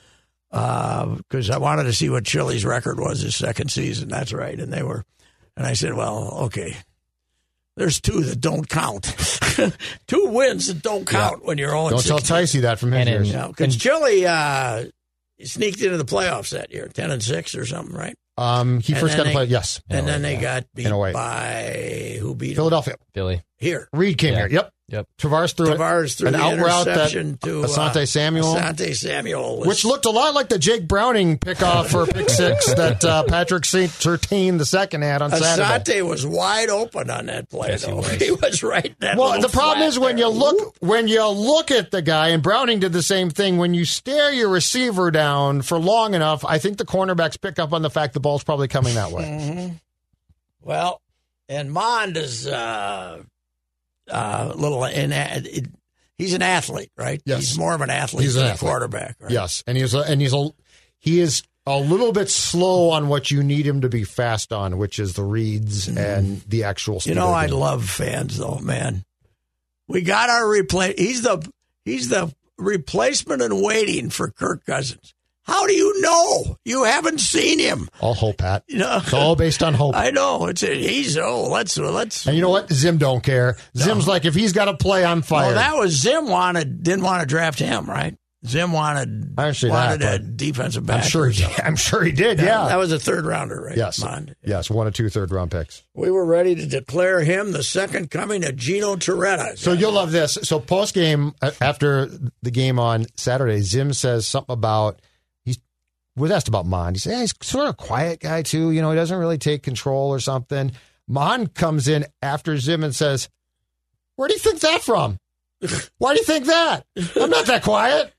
uh, because I wanted to see what Chili's record was his second season. That's right, and they were, and I said, well, okay. There's two that don't count. Two wins that don't count yeah. when you're on. Don't tell Ticey that from his and years. Because yeah, Chili uh, sneaked into the playoffs that year, ten and six or something, right? Um, he and first got they, to play. Yes, and then way, they yeah. got beat by who beat Philadelphia. Them? Philly. Here, Reed came yeah. here. Yep. Yep. Tavares threw Tavares threw an the out route that to Asante uh, Samuel, Asante Samuel, was, which looked a lot like the Jake Browning pickoff for a pick six that uh, Patrick Saint Certain the second had on Saturday. Asante was wide open on that play. Yes, though. He, was. he was right. That well, the problem is when there. you look when you look at the guy, and Browning did the same thing. When you stare your receiver down for long enough, I think the cornerbacks pick up on the fact the ball's probably coming that way. Mm-hmm. Well, and Mond is uh, uh, little in. It, he's an athlete, right? Yes. He's more of an athlete he's than an a athlete. quarterback. Right? Yes, and he's a, and he's a he is a little bit slow on what you need him to be fast on, which is the reads mm-hmm. and the actual speed. You know, I love fans though, man. We got our replace. He's the he's the replacement in waiting for Kirk Cousins. How do you know? You haven't seen him. All hope, Pat. You know, it's all based on hope. I know. It's a, he's oh let's let's. And you know what? Zim don't care. No. Zim's like if he's got to play on fire. Well, that was Zim wanted didn't want to draft him, right? Zim wanted I wanted that, a defensive back. I'm sure he did. I'm sure he did. Yeah, yeah. That was a third rounder, right? Yes, Mond. yes, one or two third round picks. We were ready to declare him the second coming of Gino Torretta. So you'll love this. So post game after the game on Saturday, Zim says something about. Was asked about Mond. He said, yeah, he's sort of a quiet guy, too. You know, he doesn't really take control or something. Mond comes in after Zim and says, where do you think that from? Why do you think that? I'm not that quiet.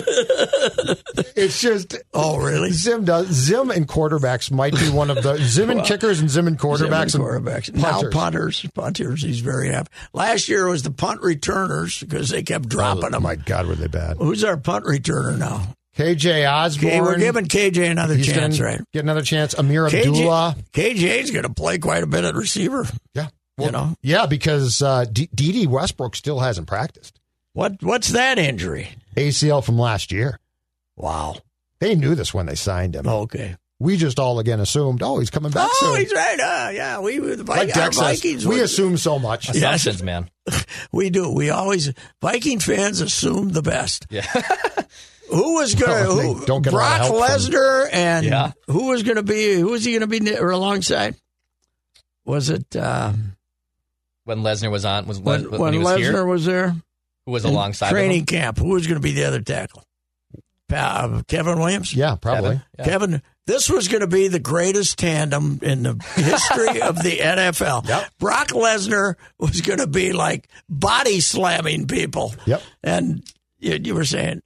It's just, oh, really? Zim does. Zim and quarterbacks might be one of the, Zim and well, kickers and Zim and quarterbacks. Zim and quarterbacks. And now punters. Punters, he's very happy. Last year was the punt returners because they kept dropping oh, them. My God, were they bad. Who's our punt returner now? K J Osborne. Okay, we're giving K J another He's chance, gonna right? Get another chance. Amir Abdullah. K J's going to play quite a bit at receiver. Yeah. Well, you know? Yeah, because uh, D D Westbrook still hasn't practiced. What What's that injury? A C L from last year. Wow. They knew this when they signed him. Okay. We just all again assumed, oh, he's coming back oh, soon. Oh, he's right. Uh, yeah, we the like Vikings. Says, we assume so much. Assumptions, man. We do. We always Viking fans assume the best. Yeah. Who was going well, to don't get Brock Lesnar and yeah. who was going to be who was he going to be alongside? Was it uh, when Lesnar was on? Was when, when, when he was Lesnar here? was there? Who was alongside training of him? camp? Who was going to be the other tackle? Uh, Kevin Williams. Yeah, probably. Kevin. Yeah. Kevin. This was going to be the greatest tandem in the history of the N F L. Yep. Brock Lesnar was going to be like body slamming people. Yep. And you, you were saying,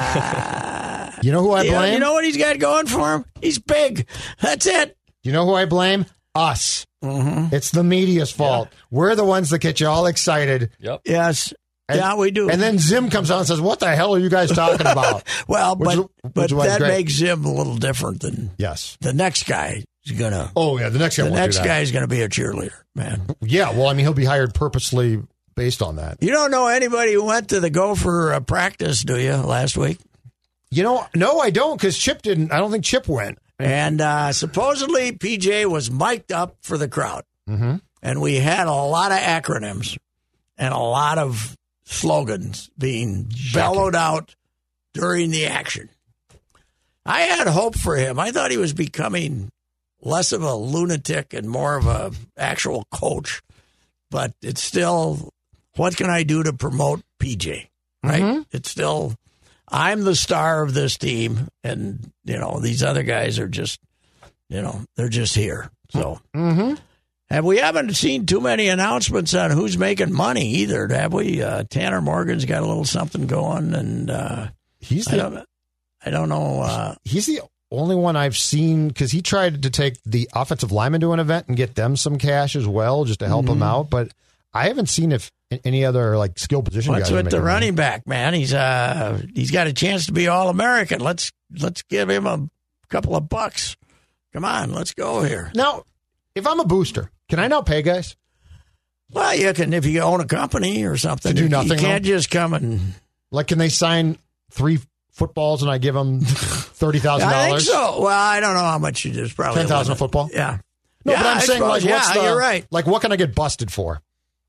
ah. You know who I you blame? Know, you know what he's got going for him? He's big. That's it. You know who I blame? Us. Mm-hmm. It's the media's fault. Yeah. We're the ones that get you all excited. Yep. Yes. And, yeah, we do. And then Zim comes out and says, what the hell are you guys talking about? well, which, but, which but that great. makes Zim a little different than yes. the next guy is going to. Oh, yeah, the next guy The won't next do that. guy is going to be a cheerleader, man. Yeah, well, I mean, he'll be hired purposely based on that. You don't know anybody who went to the Gopher uh, practice, do you, last week? You know, no, I don't, because Chip didn't. I don't think Chip went. And uh, supposedly P J was mic'd up for the crowd. Mm-hmm. And we had a lot of acronyms and a lot of slogans being bellowed out during the action. I had hope for him. I thought he was becoming less of a lunatic and more of a actual coach. But it's still, what can I do to promote P J? Right? Mm-hmm. It's still, I'm the star of this team, and, you know, these other guys are just, you know, they're just here. So, mm-hmm. and we haven't seen too many announcements on who's making money either, have we? Uh, Tanner Morgan's got a little something going, and uh, he's the, I don't, I don't know. Uh, he's the only one I've seen, because he tried to take the offensive lineman to an event and get them some cash as well, just to help mm-hmm. him out. But I haven't seen if any other like skill position What's guys. What's with the running money. back, man? He's uh he's got a chance to be All American. Let's let's give him a couple of bucks. Come on, let's go here. Now, if I'm a booster, can I now pay guys? Well, you can if you own a company or something. To do nothing. You can't though? just come and like. Can they sign three footballs and I give them thirty thousand dollars? I think so. Well, I don't know how much you just probably ten thousand a football. Yeah. No, yeah, but I'm I saying suppose, like, what's yeah, the, you're right. Like, what can I get busted for?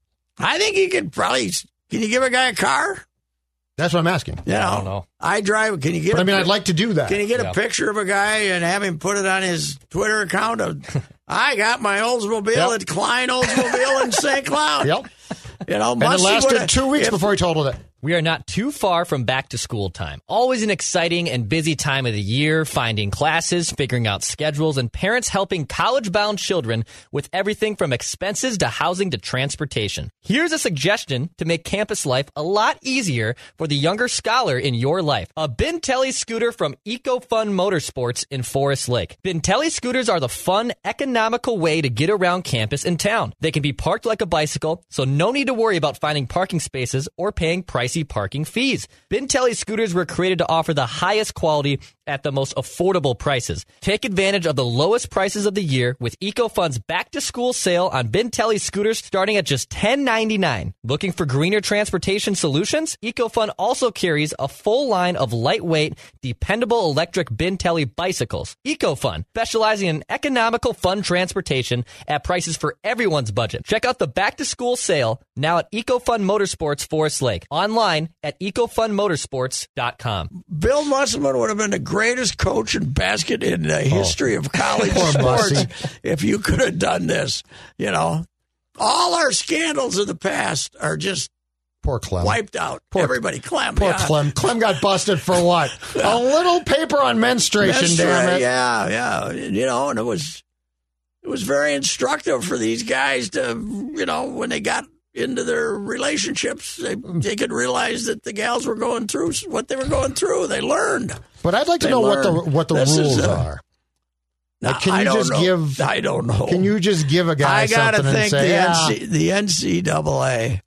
I think you could probably. Can you give a guy a car? That's what I'm asking. You know, I don't know. I drive. Can you get? But a, I mean, I'd like to do that. Can you get yeah. a picture of a guy and have him put it on his Twitter account? Of, I got my Oldsmobile yep. at Klein Oldsmobile in Saint Cloud. Yep. You know, and it lasted two weeks if, before he totaled it. We are not too far from back to school time. Always an exciting and busy time of the year, finding classes, figuring out schedules, and parents helping college-bound children with everything from expenses to housing to transportation. Here's a suggestion to make campus life a lot easier for the younger scholar in your life. A Bintelli scooter from EcoFun Motorsports in Forest Lake. Bintelli scooters are the fun, economical way to get around campus and town. They can be parked like a bicycle, so no need to worry about finding parking spaces or paying pricey parking fees. Bintelli scooters were created to offer the highest quality at the most affordable prices. Take advantage of the lowest prices of the year with EcoFun's back-to-school sale on Bintelli scooters starting at just ten ninety-nine. Looking for greener transportation solutions? EcoFun also carries a full line of lightweight, dependable electric Bintelli bicycles. EcoFun, specializing in economical, fun transportation at prices for everyone's budget. Check out the back-to-school sale now at EcoFun Motorsports Forest Lake. Online at eco fun motorsports dot com. Bill Musselman would have been the greatest coach in basket in the history oh. of college sports if you could have done this. You know, all our scandals of the past are just poor Clem wiped out. Poor, Everybody, Clem. Poor yeah. Clem. Clem got busted for what? A little paper on menstruation, That's damn right. it. Yeah, yeah. You know, and it was it was very instructive for these guys to, you know, when they got into their relationships, they, they could realize that the gals were going through what they were going through. They learned. But I'd like to they know learned. what the what the this rules a, are. Now, like, can I you don't just know. give? I don't know. Can you just give a guy I gotta something think and say, the, yeah. N C, the N C double A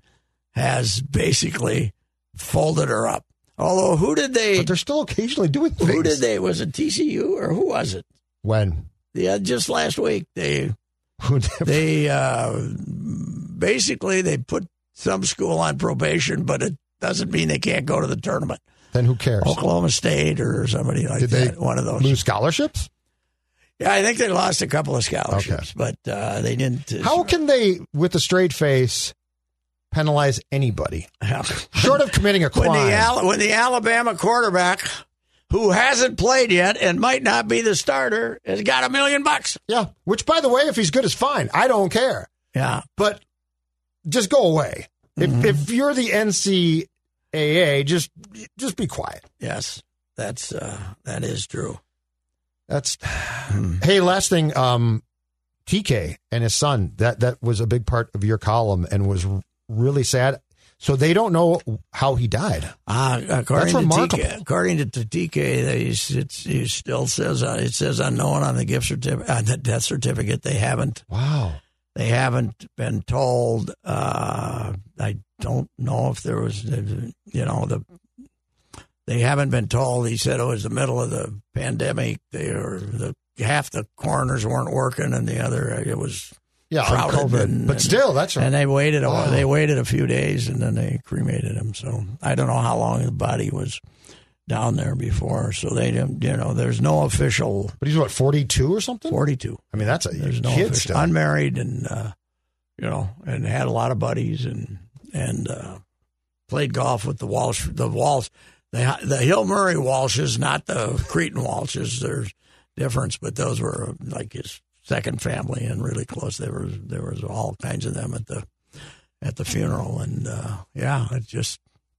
has basically folded her up. Although, who did they? But they're still occasionally doing things. Who did they? Was it T C U or who was it? When? Yeah, just last week they they uh, basically they put some school on probation, but it doesn't mean they can't go to the tournament. Then who cares? Oklahoma State or somebody like Did that. They one of those. Lose scholarships? Yeah, I think they lost a couple of scholarships, okay. but uh, they didn't. Uh, How can they, with a straight face, penalize anybody short of committing a crime? When the, Al- when the Alabama quarterback, who hasn't played yet and might not be the starter, has got a million bucks. Yeah, which, by the way, if he's good, is fine. I don't care. Yeah, but just go away. Mm-hmm. If if you're the N C A A, just just be quiet. Yes, that's uh, that is true. That's hey. Last thing, um, T K and his son. That that was a big part of your column and was really sad. So they don't know how he died. Uh, according That's to remarkable. T K, according to T K, they, it's, it still says uh, it says unknown on the gift certificate, uh, the death certificate. They haven't. Wow. They haven't been told. Uh, I don't know if there was, you know, the. They haven't been told. He said it was the middle of the pandemic. They were the half the coroners weren't working, and the other it was yeah, crowded. COVID. And, but still, that's right. And they waited. A, wow. They waited a few days, and then they cremated him. So I don't know how long the body was down there before. So they didn't. You know, there's no official. But he's what, forty-two or something? forty-two. I mean, that's a there's no kid official, still. unmarried, and uh, you know, and had a lot of buddies, and and uh, played golf with the Walsh. The Walsh. The, the Hill Murray Walshes, not the Cretan Walshes. There's difference, but those were like his second family and really close. There was there was all kinds of them at the at the funeral, and uh, yeah, it just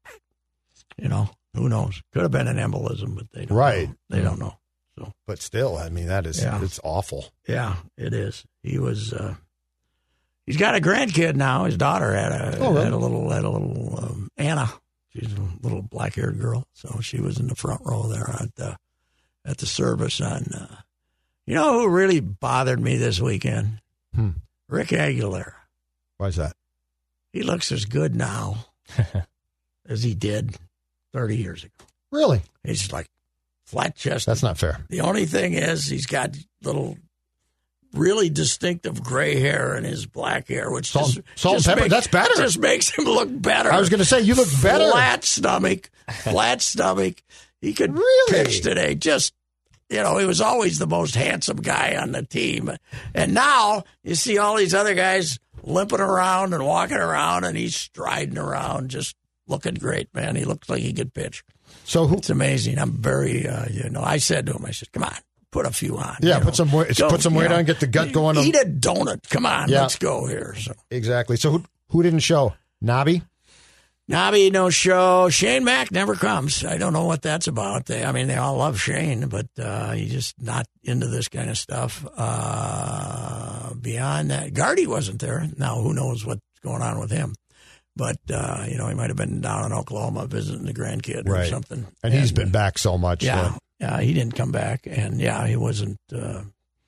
you know who knows? Could have been an embolism, but they don't right. know. They don't know. So, but still, I mean, that is yeah. it's awful. Yeah, it is. He was. Uh, he's got a grandkid now. His daughter had a oh, really? had a little had a little um, Anna. She's a little black-haired girl, so she was in the front row there at the at the service on. Uh, you know who really bothered me this weekend? Hmm. Rick Aguilar. Why is that? He looks as good now as he did thirty years ago. Really? He's like flat chested. That's not fair. The only thing is he's got little really distinctive gray hair in his black hair, which Salt, just, salt just and pepper. make- That's better. just makes him look better. I was going to say, you look better. Flat stomach, flat stomach. He could Really? pitch today. Just, you know, he was always the most handsome guy on the team. And now you see all these other guys limping around and walking around, and he's striding around, just looking great, man. He looks like he could pitch. So who? It's amazing. I'm very, uh, you know, I said to him, I said, come on, put a few on. Yeah, you put know. some weight. Go, Put some you weight know. on. Get the gut going. Eat a donut. Come on, Yeah. let's go here. So Exactly. So who? Who didn't show? Nobby. Nobby, no show. Shane Mack never comes. I don't know what that's about. They, I mean, they all love Shane, but uh, he's just not into this kind of stuff. Uh, beyond that, Gardy wasn't there. Now, who knows what's going on with him? But, uh, you know, he might have been down in Oklahoma visiting the grandkid or Right. something. And he's been back so much. Yeah, so- yeah, he didn't come back. And, yeah, he wasn't uh,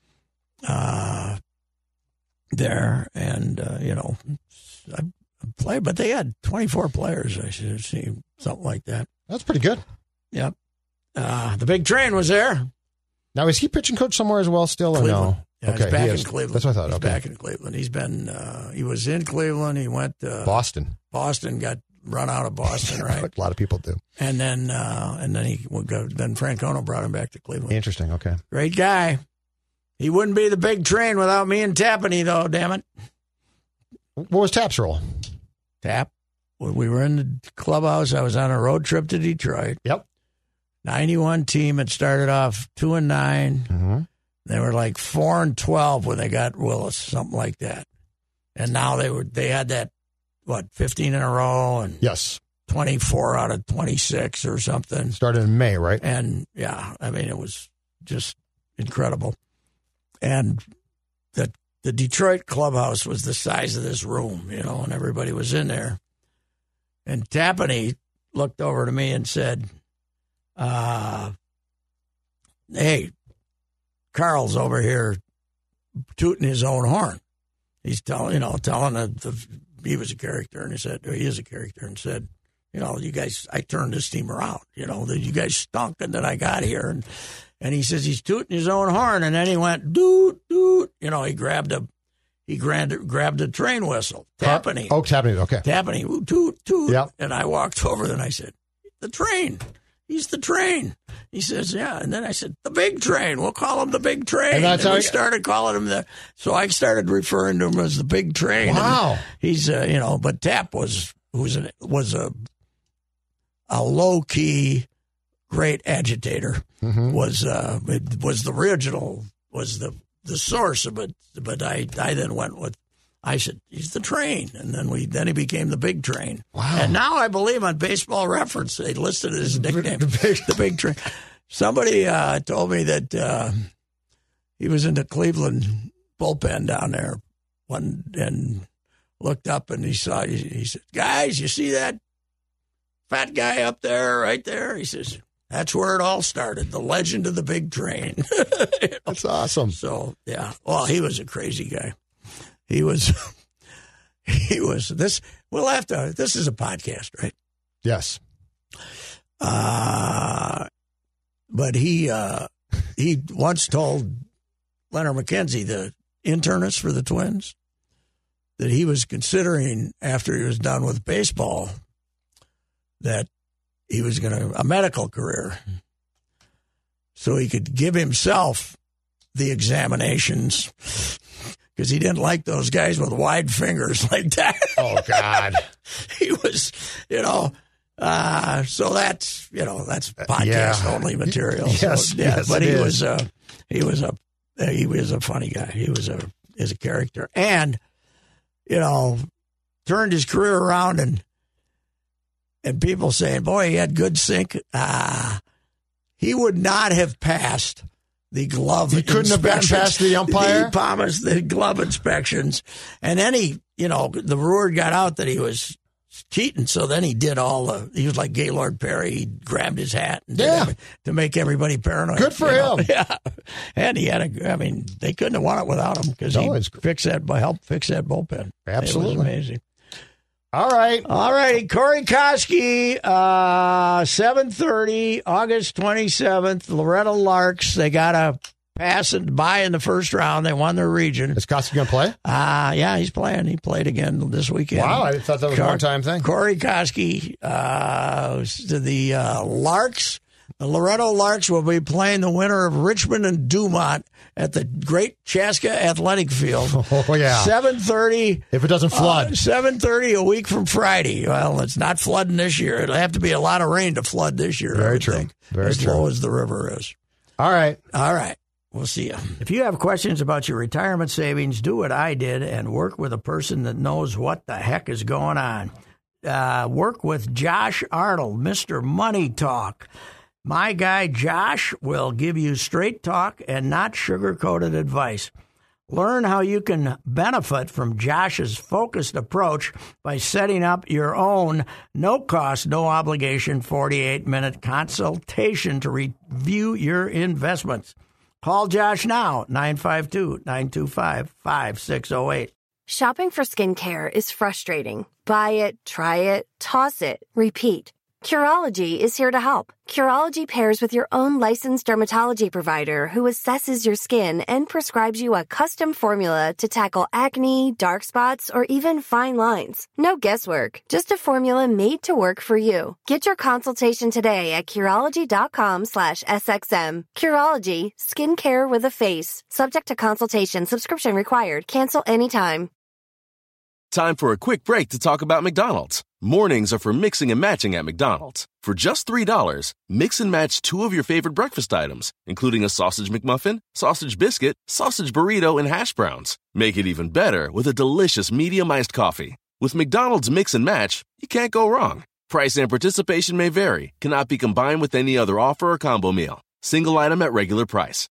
uh, there. And, uh, you know, I play, but they had twenty-four players. I should have seen something like that. That's pretty good. Yep. Uh, the big train was there. Now, is he pitching coach somewhere as well still or Cleveland. no? Yeah, okay, he's back he in is. Cleveland. That's what I thought. He's Okay. back in Cleveland. He's been, uh, he was in Cleveland. He went to Boston. Boston, got run out of Boston, right? A lot of people do. And then, uh, and then he would go, then Francona brought him back to Cleveland. Interesting. Okay. Great guy. He wouldn't be the big train without me and Tapani, though, damn it. What was Tap's role? Tap. When we were in the clubhouse, I was on a road trip to Detroit. Yep. ninety-one team had started off two and nine. Mm-hmm. They were like four and twelve when they got Willis, something like that. And now they were they had that what fifteen in a row and Yes. twenty-four out of twenty-six or something. Started in May, right? And yeah, I mean it was just incredible. And the the Detroit clubhouse was the size of this room, you know, and everybody was in there. And Tapani looked over to me and said, uh, "Hey, Carl's over here tooting his own horn. He's telling, you know, telling the, the he was a character, and he said, or he is a character, and said, you know, you guys, I turned this team around. You know, that you guys stunk, and then I got here, and and he says he's tooting his own horn, and then he went doot doot. You know, he grabbed a he grabbed grabbed a train whistle, Tapani, Oh, Tapani. Okay. Tapani, toot toot. Yep. And I walked over and I said, the train. He's the train. He says, yeah. And then I said, the big train. We'll call him the big train. And that's and how we he- started calling him the. So I started referring to him as the big train. Wow. And he's, uh, you know, but Tap was was an, was a a low key great agitator. Mm-hmm. Was uh it was the original was the the source of it. But I I then went with. I said, he's the train. And then we then he became the big train. Wow. And now I believe on Baseball Reference, they listed his nickname, The big- the big train. Somebody uh, told me that uh, he was in the Cleveland bullpen down there one and looked up and he saw, he, he said, guys, you see that fat guy up there, right there? He says, that's where it all started, the legend of the big train. You know? That's awesome. So, yeah. Well, he was a crazy guy. He was, he was, this, we'll have to, this is a podcast, right? Yes. Uh, but he, uh, he once told Leonard McKenzie, the internist for the Twins, that he was considering after he was done with baseball that he was going to, a medical career, so he could give himself the examinations. Because he didn't like those guys with wide fingers like that. Oh, God. He was, you know, uh, so that's, you know, that's podcast Yeah. only material. Yes, so, yeah, yes, but it he is. was, uh, he was a, he was a funny guy. He was a, is a character, and you know, turned his career around, and and people saying, boy, he had good sink. Ah, he would not have passed the glove. He couldn't have gotten inspections. past the umpire? He promised the glove inspections, and then he, you know, the word got out that he was Keaton. So then he did all the, he was like Gaylord Perry. He grabbed his hat and did Yeah. every- to make everybody paranoid. Good for you know? him. Yeah. And he had a, I mean, they couldn't have won it without him because No, he it's- fixed that, helped fix that bullpen. Absolutely. It was amazing. All right. All righty, Corey Koski, uh, seven thirty, August twenty-seventh, Loretta Larks. They got a pass and bye in the first round. They won their region. Is Koski going to play? Uh, yeah, he's playing. He played again this weekend. Wow, I thought that was a Cor- one-time thing. Corey Koski, uh, to the uh, Larks. The Loretto Larks will be playing the winner of Richmond and Dumont at the Great Chaska Athletic Field. Oh, yeah. seven thirty. If it doesn't flood. Uh, seven thirty a week from Friday. Well, it's not flooding this year. It'll have to be a lot of rain to flood this year. Very I would true. think, Very as true. low as the river is. All right. All right. We'll see you. If you have questions about your retirement savings, do what I did and work with a person that knows what the heck is going on. Uh, work with Josh Arnold, Mister Money Talk. My guy Josh will give you straight talk and not sugar-coated advice. Learn how you can benefit from Josh's focused approach by setting up your own no-cost, no-obligation forty-eight minute consultation to review your investments. Call Josh now, nine five two, nine two five, five six zero eight. Shopping for skincare is frustrating. Buy it, try it, toss it, repeat. Curology is here to help. Curology pairs with your own licensed dermatology provider who assesses your skin and prescribes you a custom formula to tackle acne, dark spots, or even fine lines. No guesswork, just a formula made to work for you. Get your consultation today at Curology.com slash SXM. Curology, skincare with a face. Subject to consultation, subscription required. Cancel anytime. Time for a quick break to talk about McDonald's. Mornings are for mixing and matching at McDonald's. For just three dollars, mix and match two of your favorite breakfast items, including a sausage McMuffin, sausage biscuit, sausage burrito, and hash browns. Make it even better with a delicious medium iced coffee. With McDonald's Mix and Match, you can't go wrong. Price and participation may vary, cannot be combined with any other offer or combo meal. Single item at regular price.